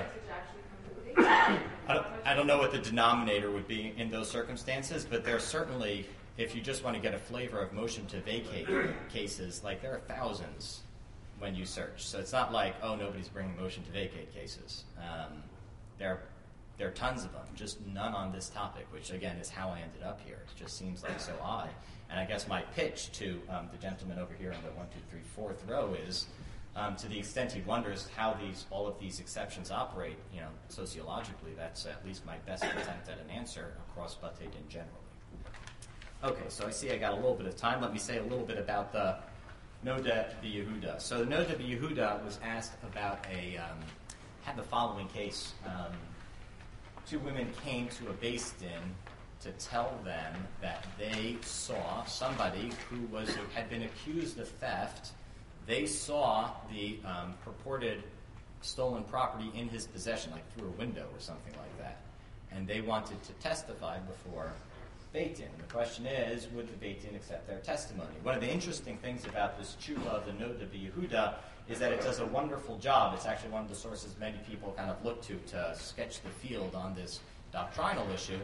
I don't know what the denominator would be in those circumstances, but there's certainly, if you just want to get a flavor of motion to vacate cases, like there are thousands when you search. So it's not like, nobody's bringing motion to vacate cases. There are tons of them, just none on this topic, which again is how I ended up here. It just seems like so odd. And I guess my pitch to the gentleman over here in the 1, 2, 3, 4th row is, to the extent he wonders how all of these exceptions operate, sociologically, that's at least my best attempt at an answer across Bateidin generally. Okay, so I see I got a little bit of time. Let me say a little bit about the Noda B'Yehuda. So the Noda B'Yehuda was asked about had the following case. 2 women came to a Beis Din to tell them that they saw somebody who had been accused of theft. They saw the purported stolen property in his possession, like through a window or something like that. And they wanted to testify before Beit Din. The question is, would the Beit Din accept their testimony? One of the interesting things about this tshuva of the Noda B'Yehuda is that it does a wonderful job. It's actually one of the sources many people kind of look to sketch the field on this doctrinal issue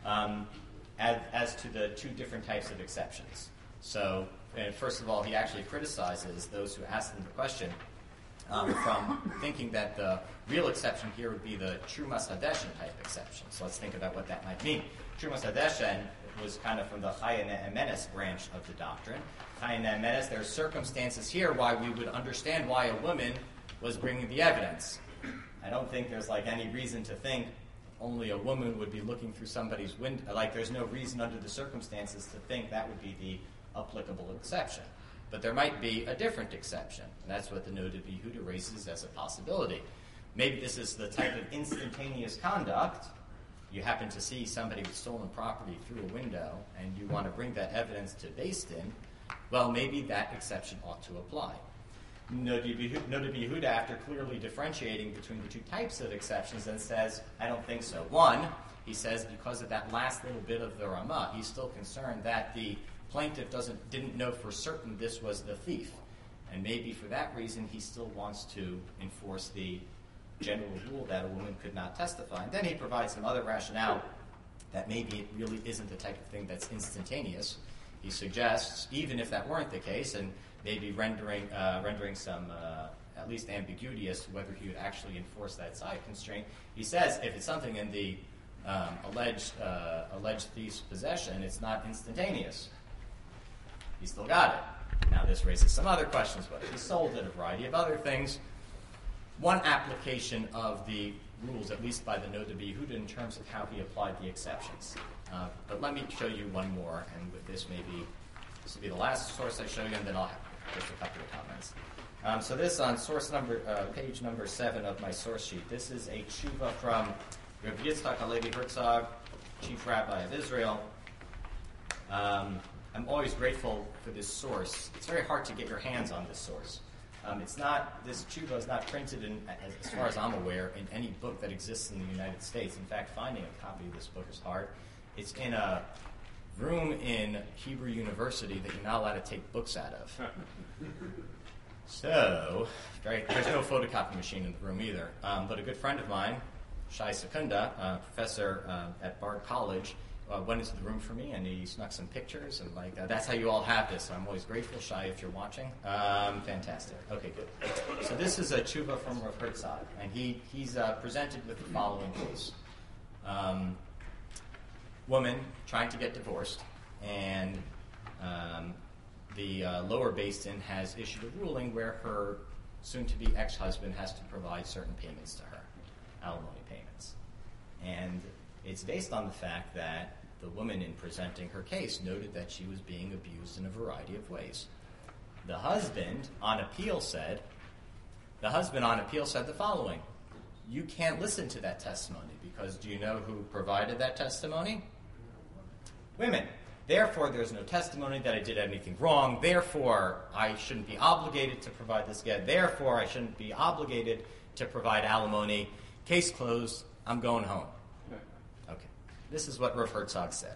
as to the 2 different types of exceptions. So, first of all, he actually criticizes those who asked him the question from thinking that the real exception here would be the Trumas Hadeshen type exception. So let's think about what that might mean. Trumas Hadeshen was kind of from the Chaya Ne'emenes branch of the doctrine. Chaya Ne'emenes, there are circumstances here why we would understand why a woman was bringing the evidence. I don't think there's any reason to think only a woman would be looking through somebody's window. There's no reason under the circumstances to think that would be the applicable exception. But there might be a different exception, and that's what the Noda B'Yehuda raises as a possibility. Maybe this is the type of instantaneous conduct. You happen to see somebody with stolen property through a window, and you want to bring that evidence to Beis Din. Well, maybe that exception ought to apply. Noda B'Yehuda, after clearly differentiating between the 2 types of exceptions, then says, I don't think so. One, he says, because of that last little bit of the Ramah, he's still concerned that the plaintiff didn't know for certain this was the thief. And maybe for that reason, he still wants to enforce the general rule that a woman could not testify. And then he provides some other rationale that maybe it really isn't the type of thing that's instantaneous. He suggests, even if that weren't the case, and maybe rendering some at least ambiguity as to whether he would actually enforce that side constraint, he says if it's something in the alleged thief's possession, it's not instantaneous. He still got it. Now this raises some other questions, but he sold it, a variety of other things. One application of the rules, at least by the Noda B'Yehuda, in terms of how he applied the exceptions. But let me show you one more, and with this will be the last source I show you, and then I'll have just a couple of comments. So this on page number 7 of my source sheet. This is a tshuva from Rav Yitzchak Halevi Herzog, Chief Rabbi of Israel. I'm always grateful for this source. It's very hard to get your hands on this source. This tshuva is not printed, as far as I'm aware, in any book that exists in the United States. In fact, finding a copy of this book is hard. It's in a room in Hebrew University that you're not allowed to take books out of. So, there's no photocopy machine in the room either. But a good friend of mine, Shai Secunda, professor at Bard College, went into the room for me, and he snuck some pictures, and that's how you all have this. So I'm always grateful, Shai, if you're watching. Fantastic. Okay, good. So this is a tshuva from Rav Herzog, and he's presented with the following case. Woman trying to get divorced, and the lower Beis Din has issued a ruling where her soon-to-be ex-husband has to provide certain payments to her, alimony payments. And it's based on the fact that the woman in presenting her case noted that she was being abused in a variety of ways. The husband on appeal said the following: you can't listen to that testimony because do you know who provided that testimony? Women. Therefore, there's no testimony that I did anything wrong. Therefore, I shouldn't be obligated to provide this get. Therefore, I shouldn't be obligated to provide alimony. Case closed. I'm going home. Okay. This is what Rav Herzog said.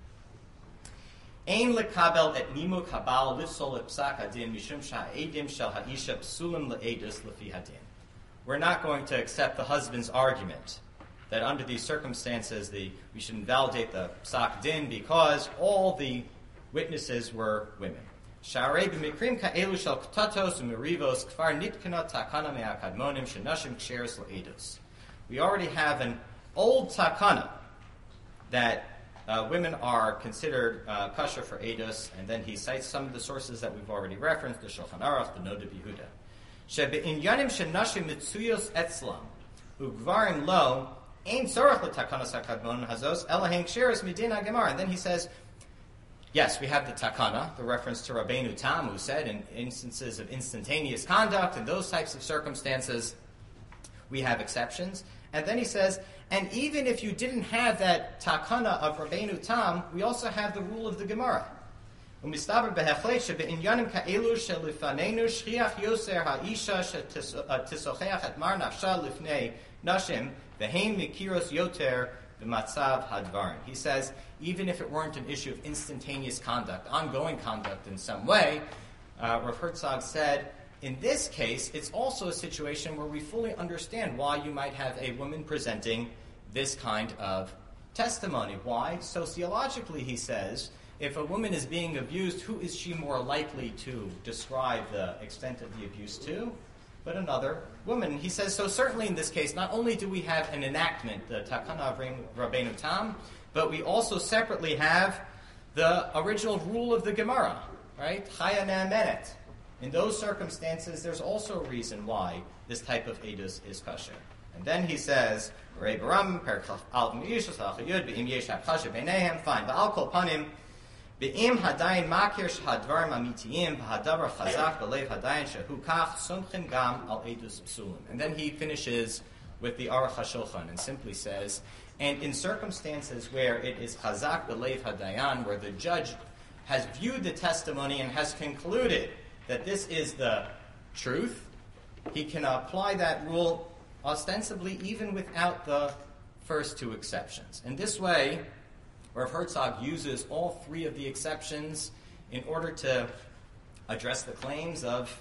Ein lekabel et nimuk habal lifsol et psak hadin mishum sha'edim shel ha'isha psulim le'edus lefi hadin. We're not going to accept the husband's argument that under these circumstances we should invalidate the psak din because all the witnesses were women. Sha'arei b'mikrim ka'elu shel ktatos u'merivos kfar nitkana takana me'akadmonim shenashim ksheres le'edus. We already have an old takana that women are considered kosher for edus, and then he cites some of the sources that we've already referenced, the Shulchan Aruch, the Noda B'Yehuda. Shebe'inyanim shenashim mitzuyos etzlam ugvarim lo ein tzorach l'takanas hakadmon hazos elahen ksheres midin hagemar. And then he says, yes, we have the takana, the reference to Rabbeinu Tam, who said in instances of instantaneous conduct and those types of circumstances, we have exceptions. And then he says, and even if you didn't have that takana of Rabbeinu Tam, we also have the rule of the Gemara. Umistaber behechlet shebe'inyanim ka'elu shelifanenu shchiach yoser ha'isha shetisocheach et mar nafsha lifnei nashim v'heim mikiros yoter b'matzav hadvarim. He says, even if it weren't an issue of instantaneous conduct, ongoing conduct in some way, Rav Herzog said, in this case, it's also a situation where we fully understand why you might have a woman presenting this kind of testimony. Why? Sociologically, he says, if a woman is being abused, who is she more likely to describe the extent of the abuse to? But another woman. He says, so certainly in this case, not only do we have an enactment, the Takana of Rabbeinu Tam, but we also separately have the original rule of the Gemara, right? Chaya ne'emenet. In those circumstances, there's also a reason why this type of edus is kosher. And then he says, fine, Ba'al kol panim, be'im hadayin makir sh'hadvarim amitiyim, v'hadavar chazak b'lev hadayin shehu kach, somchim gam al edus psulim. And then he finishes with the Aruch HaShulchan and simply says, and in circumstances where it is chazak b'lev hadayan, where the judge has viewed the testimony and has concluded that this is the truth, he can apply that rule ostensibly even without the first two exceptions. In this way, Rav Herzog uses all three of the exceptions in order to address the claims of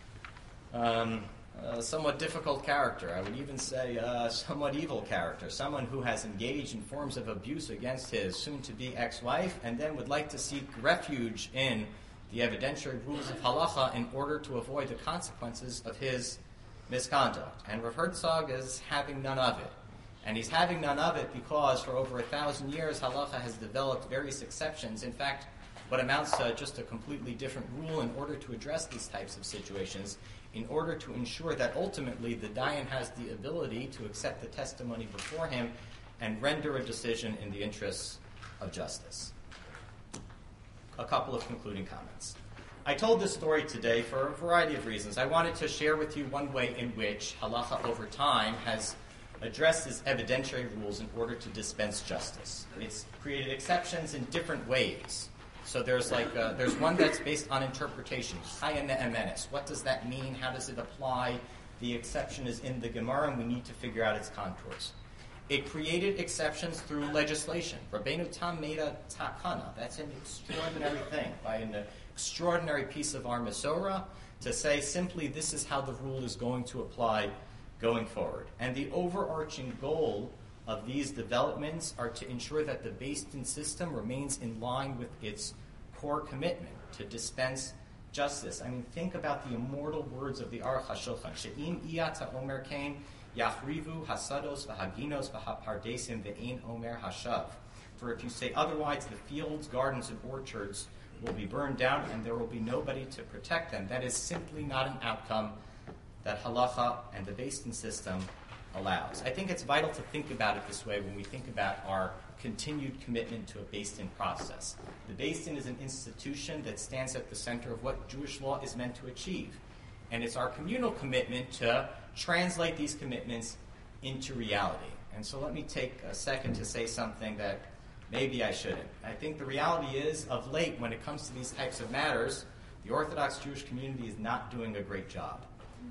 a somewhat difficult character. I would even say a somewhat evil character, someone who has engaged in forms of abuse against his soon-to-be ex-wife and then would like to seek refuge in the evidentiary rules of halacha in order to avoid the consequences of his misconduct. And Rav Herzog is having none of it. And he's having none of it because for over 1,000 years, halacha has developed various exceptions. In fact, what amounts to just a completely different rule in order to address these types of situations, in order to ensure that ultimately the dayan has the ability to accept the testimony before him and render a decision in the interests of justice. A couple of concluding comments. I told this story today for a variety of reasons. I wanted to share with you one way in which halacha over time has addressed its evidentiary rules in order to dispense justice. It's created exceptions in different ways. So there's there's one that's based on interpretation. Chaya ne'emenes. What does that mean? How does it apply? The exception is in the Gemara, and we need to figure out its contours. It created exceptions through legislation. Rabbeinu Tam made a takana. That's an extraordinary thing, by an extraordinary piece of our Masorah, to say simply this is how the rule is going to apply going forward. And the overarching goal of these developments are to ensure that the Beis Din system remains in line with its core commitment to dispense justice. I mean, think about the immortal words of the Aruch HaShulchan. She'im iyata omer kain, yachrivu hasados v'haginos v'hapardesim ve'ein omer hashav. For if you say otherwise, the fields, gardens, and orchards will be burned down, and there will be nobody to protect them. That is simply not an outcome that halacha and the Beis Din system allows. I think it's vital to think about it this way when we think about our continued commitment to a Beis Din process. The Beis Din is an institution that stands at the center of what Jewish law is meant to achieve. And it's our communal commitment to translate these commitments into reality. And so let me take a second to say something that maybe I shouldn't. I think the reality is, of late, when it comes to these types of matters, the Orthodox Jewish community is not doing a great job.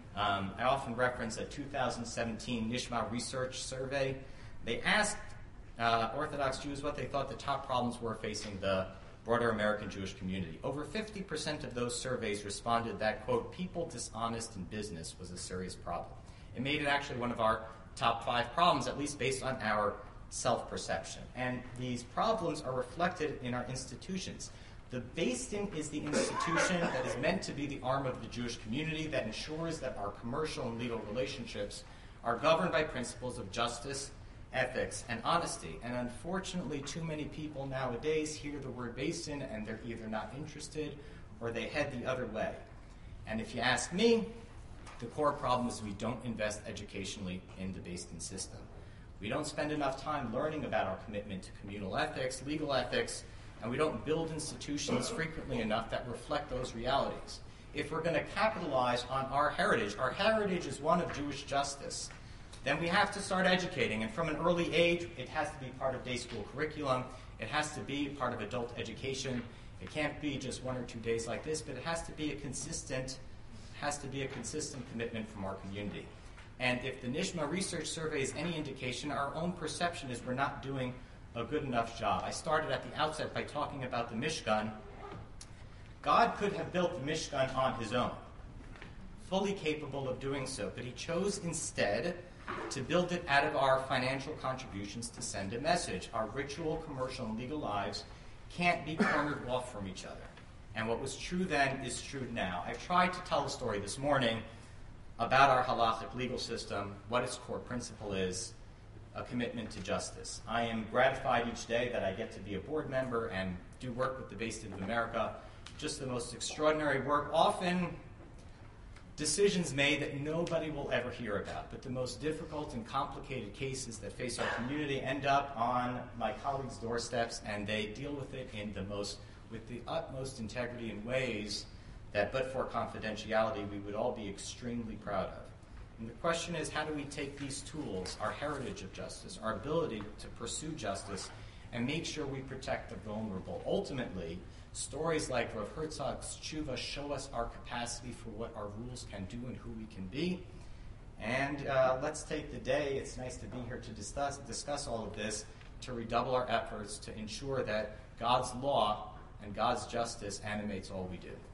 I often reference a 2017 Nishma research survey. They asked Orthodox Jews what they thought the top problems were facing the broader American Jewish community. Over 50% of those surveys responded that, quote, people dishonest in business was a serious problem. It made it actually one of our top 5 problems, at least based on our self-perception. And these problems are reflected in our institutions. The Beis Din is the institution that is meant to be the arm of the Jewish community that ensures that our commercial and legal relationships are governed by principles of justice, ethics, and honesty. And unfortunately, too many people nowadays hear the word Beis Din and they're either not interested or they head the other way. And if you ask me, the core problem is we don't invest educationally in the Beis Din system. We don't spend enough time learning about our commitment to communal ethics, legal ethics, and we don't build institutions frequently enough that reflect those realities. If we're going to capitalize on our heritage is one of Jewish justice, then we have to start educating. And from an early age, it has to be part of day school curriculum. It has to be part of adult education. It can't be just 1 or 2 days like this, but it has to be a consistent commitment from our community. And if the Nishma Research Survey is any indication, our own perception is we're not doing a good enough job. I started at the outset by talking about the Mishkan. God could have built the Mishkan on his own, fully capable of doing so, but he chose instead to build it out of our financial contributions to send a message. Our ritual, commercial, and legal lives can't be cornered off from each other. And what was true then is true now. I've tried to tell a story this morning about our halachic legal system, what its core principle is, a commitment to justice. I am gratified each day that I get to be a board member and do work with the Beis Din of America. Just the most extraordinary work, often decisions made that nobody will ever hear about. But the most difficult and complicated cases that face our community end up on my colleagues' doorsteps, and they deal with it with the utmost integrity in ways that, but for confidentiality, we would all be extremely proud of. And the question is, how do we take these tools, our heritage of justice, our ability to pursue justice, and make sure we protect the vulnerable? Ultimately, stories like Rav Herzog's Tshuva show us our capacity for what our rules can do and who we can be. And let's take the day, it's nice to be here to discuss all of this, to redouble our efforts to ensure that God's law and God's justice animates all we do.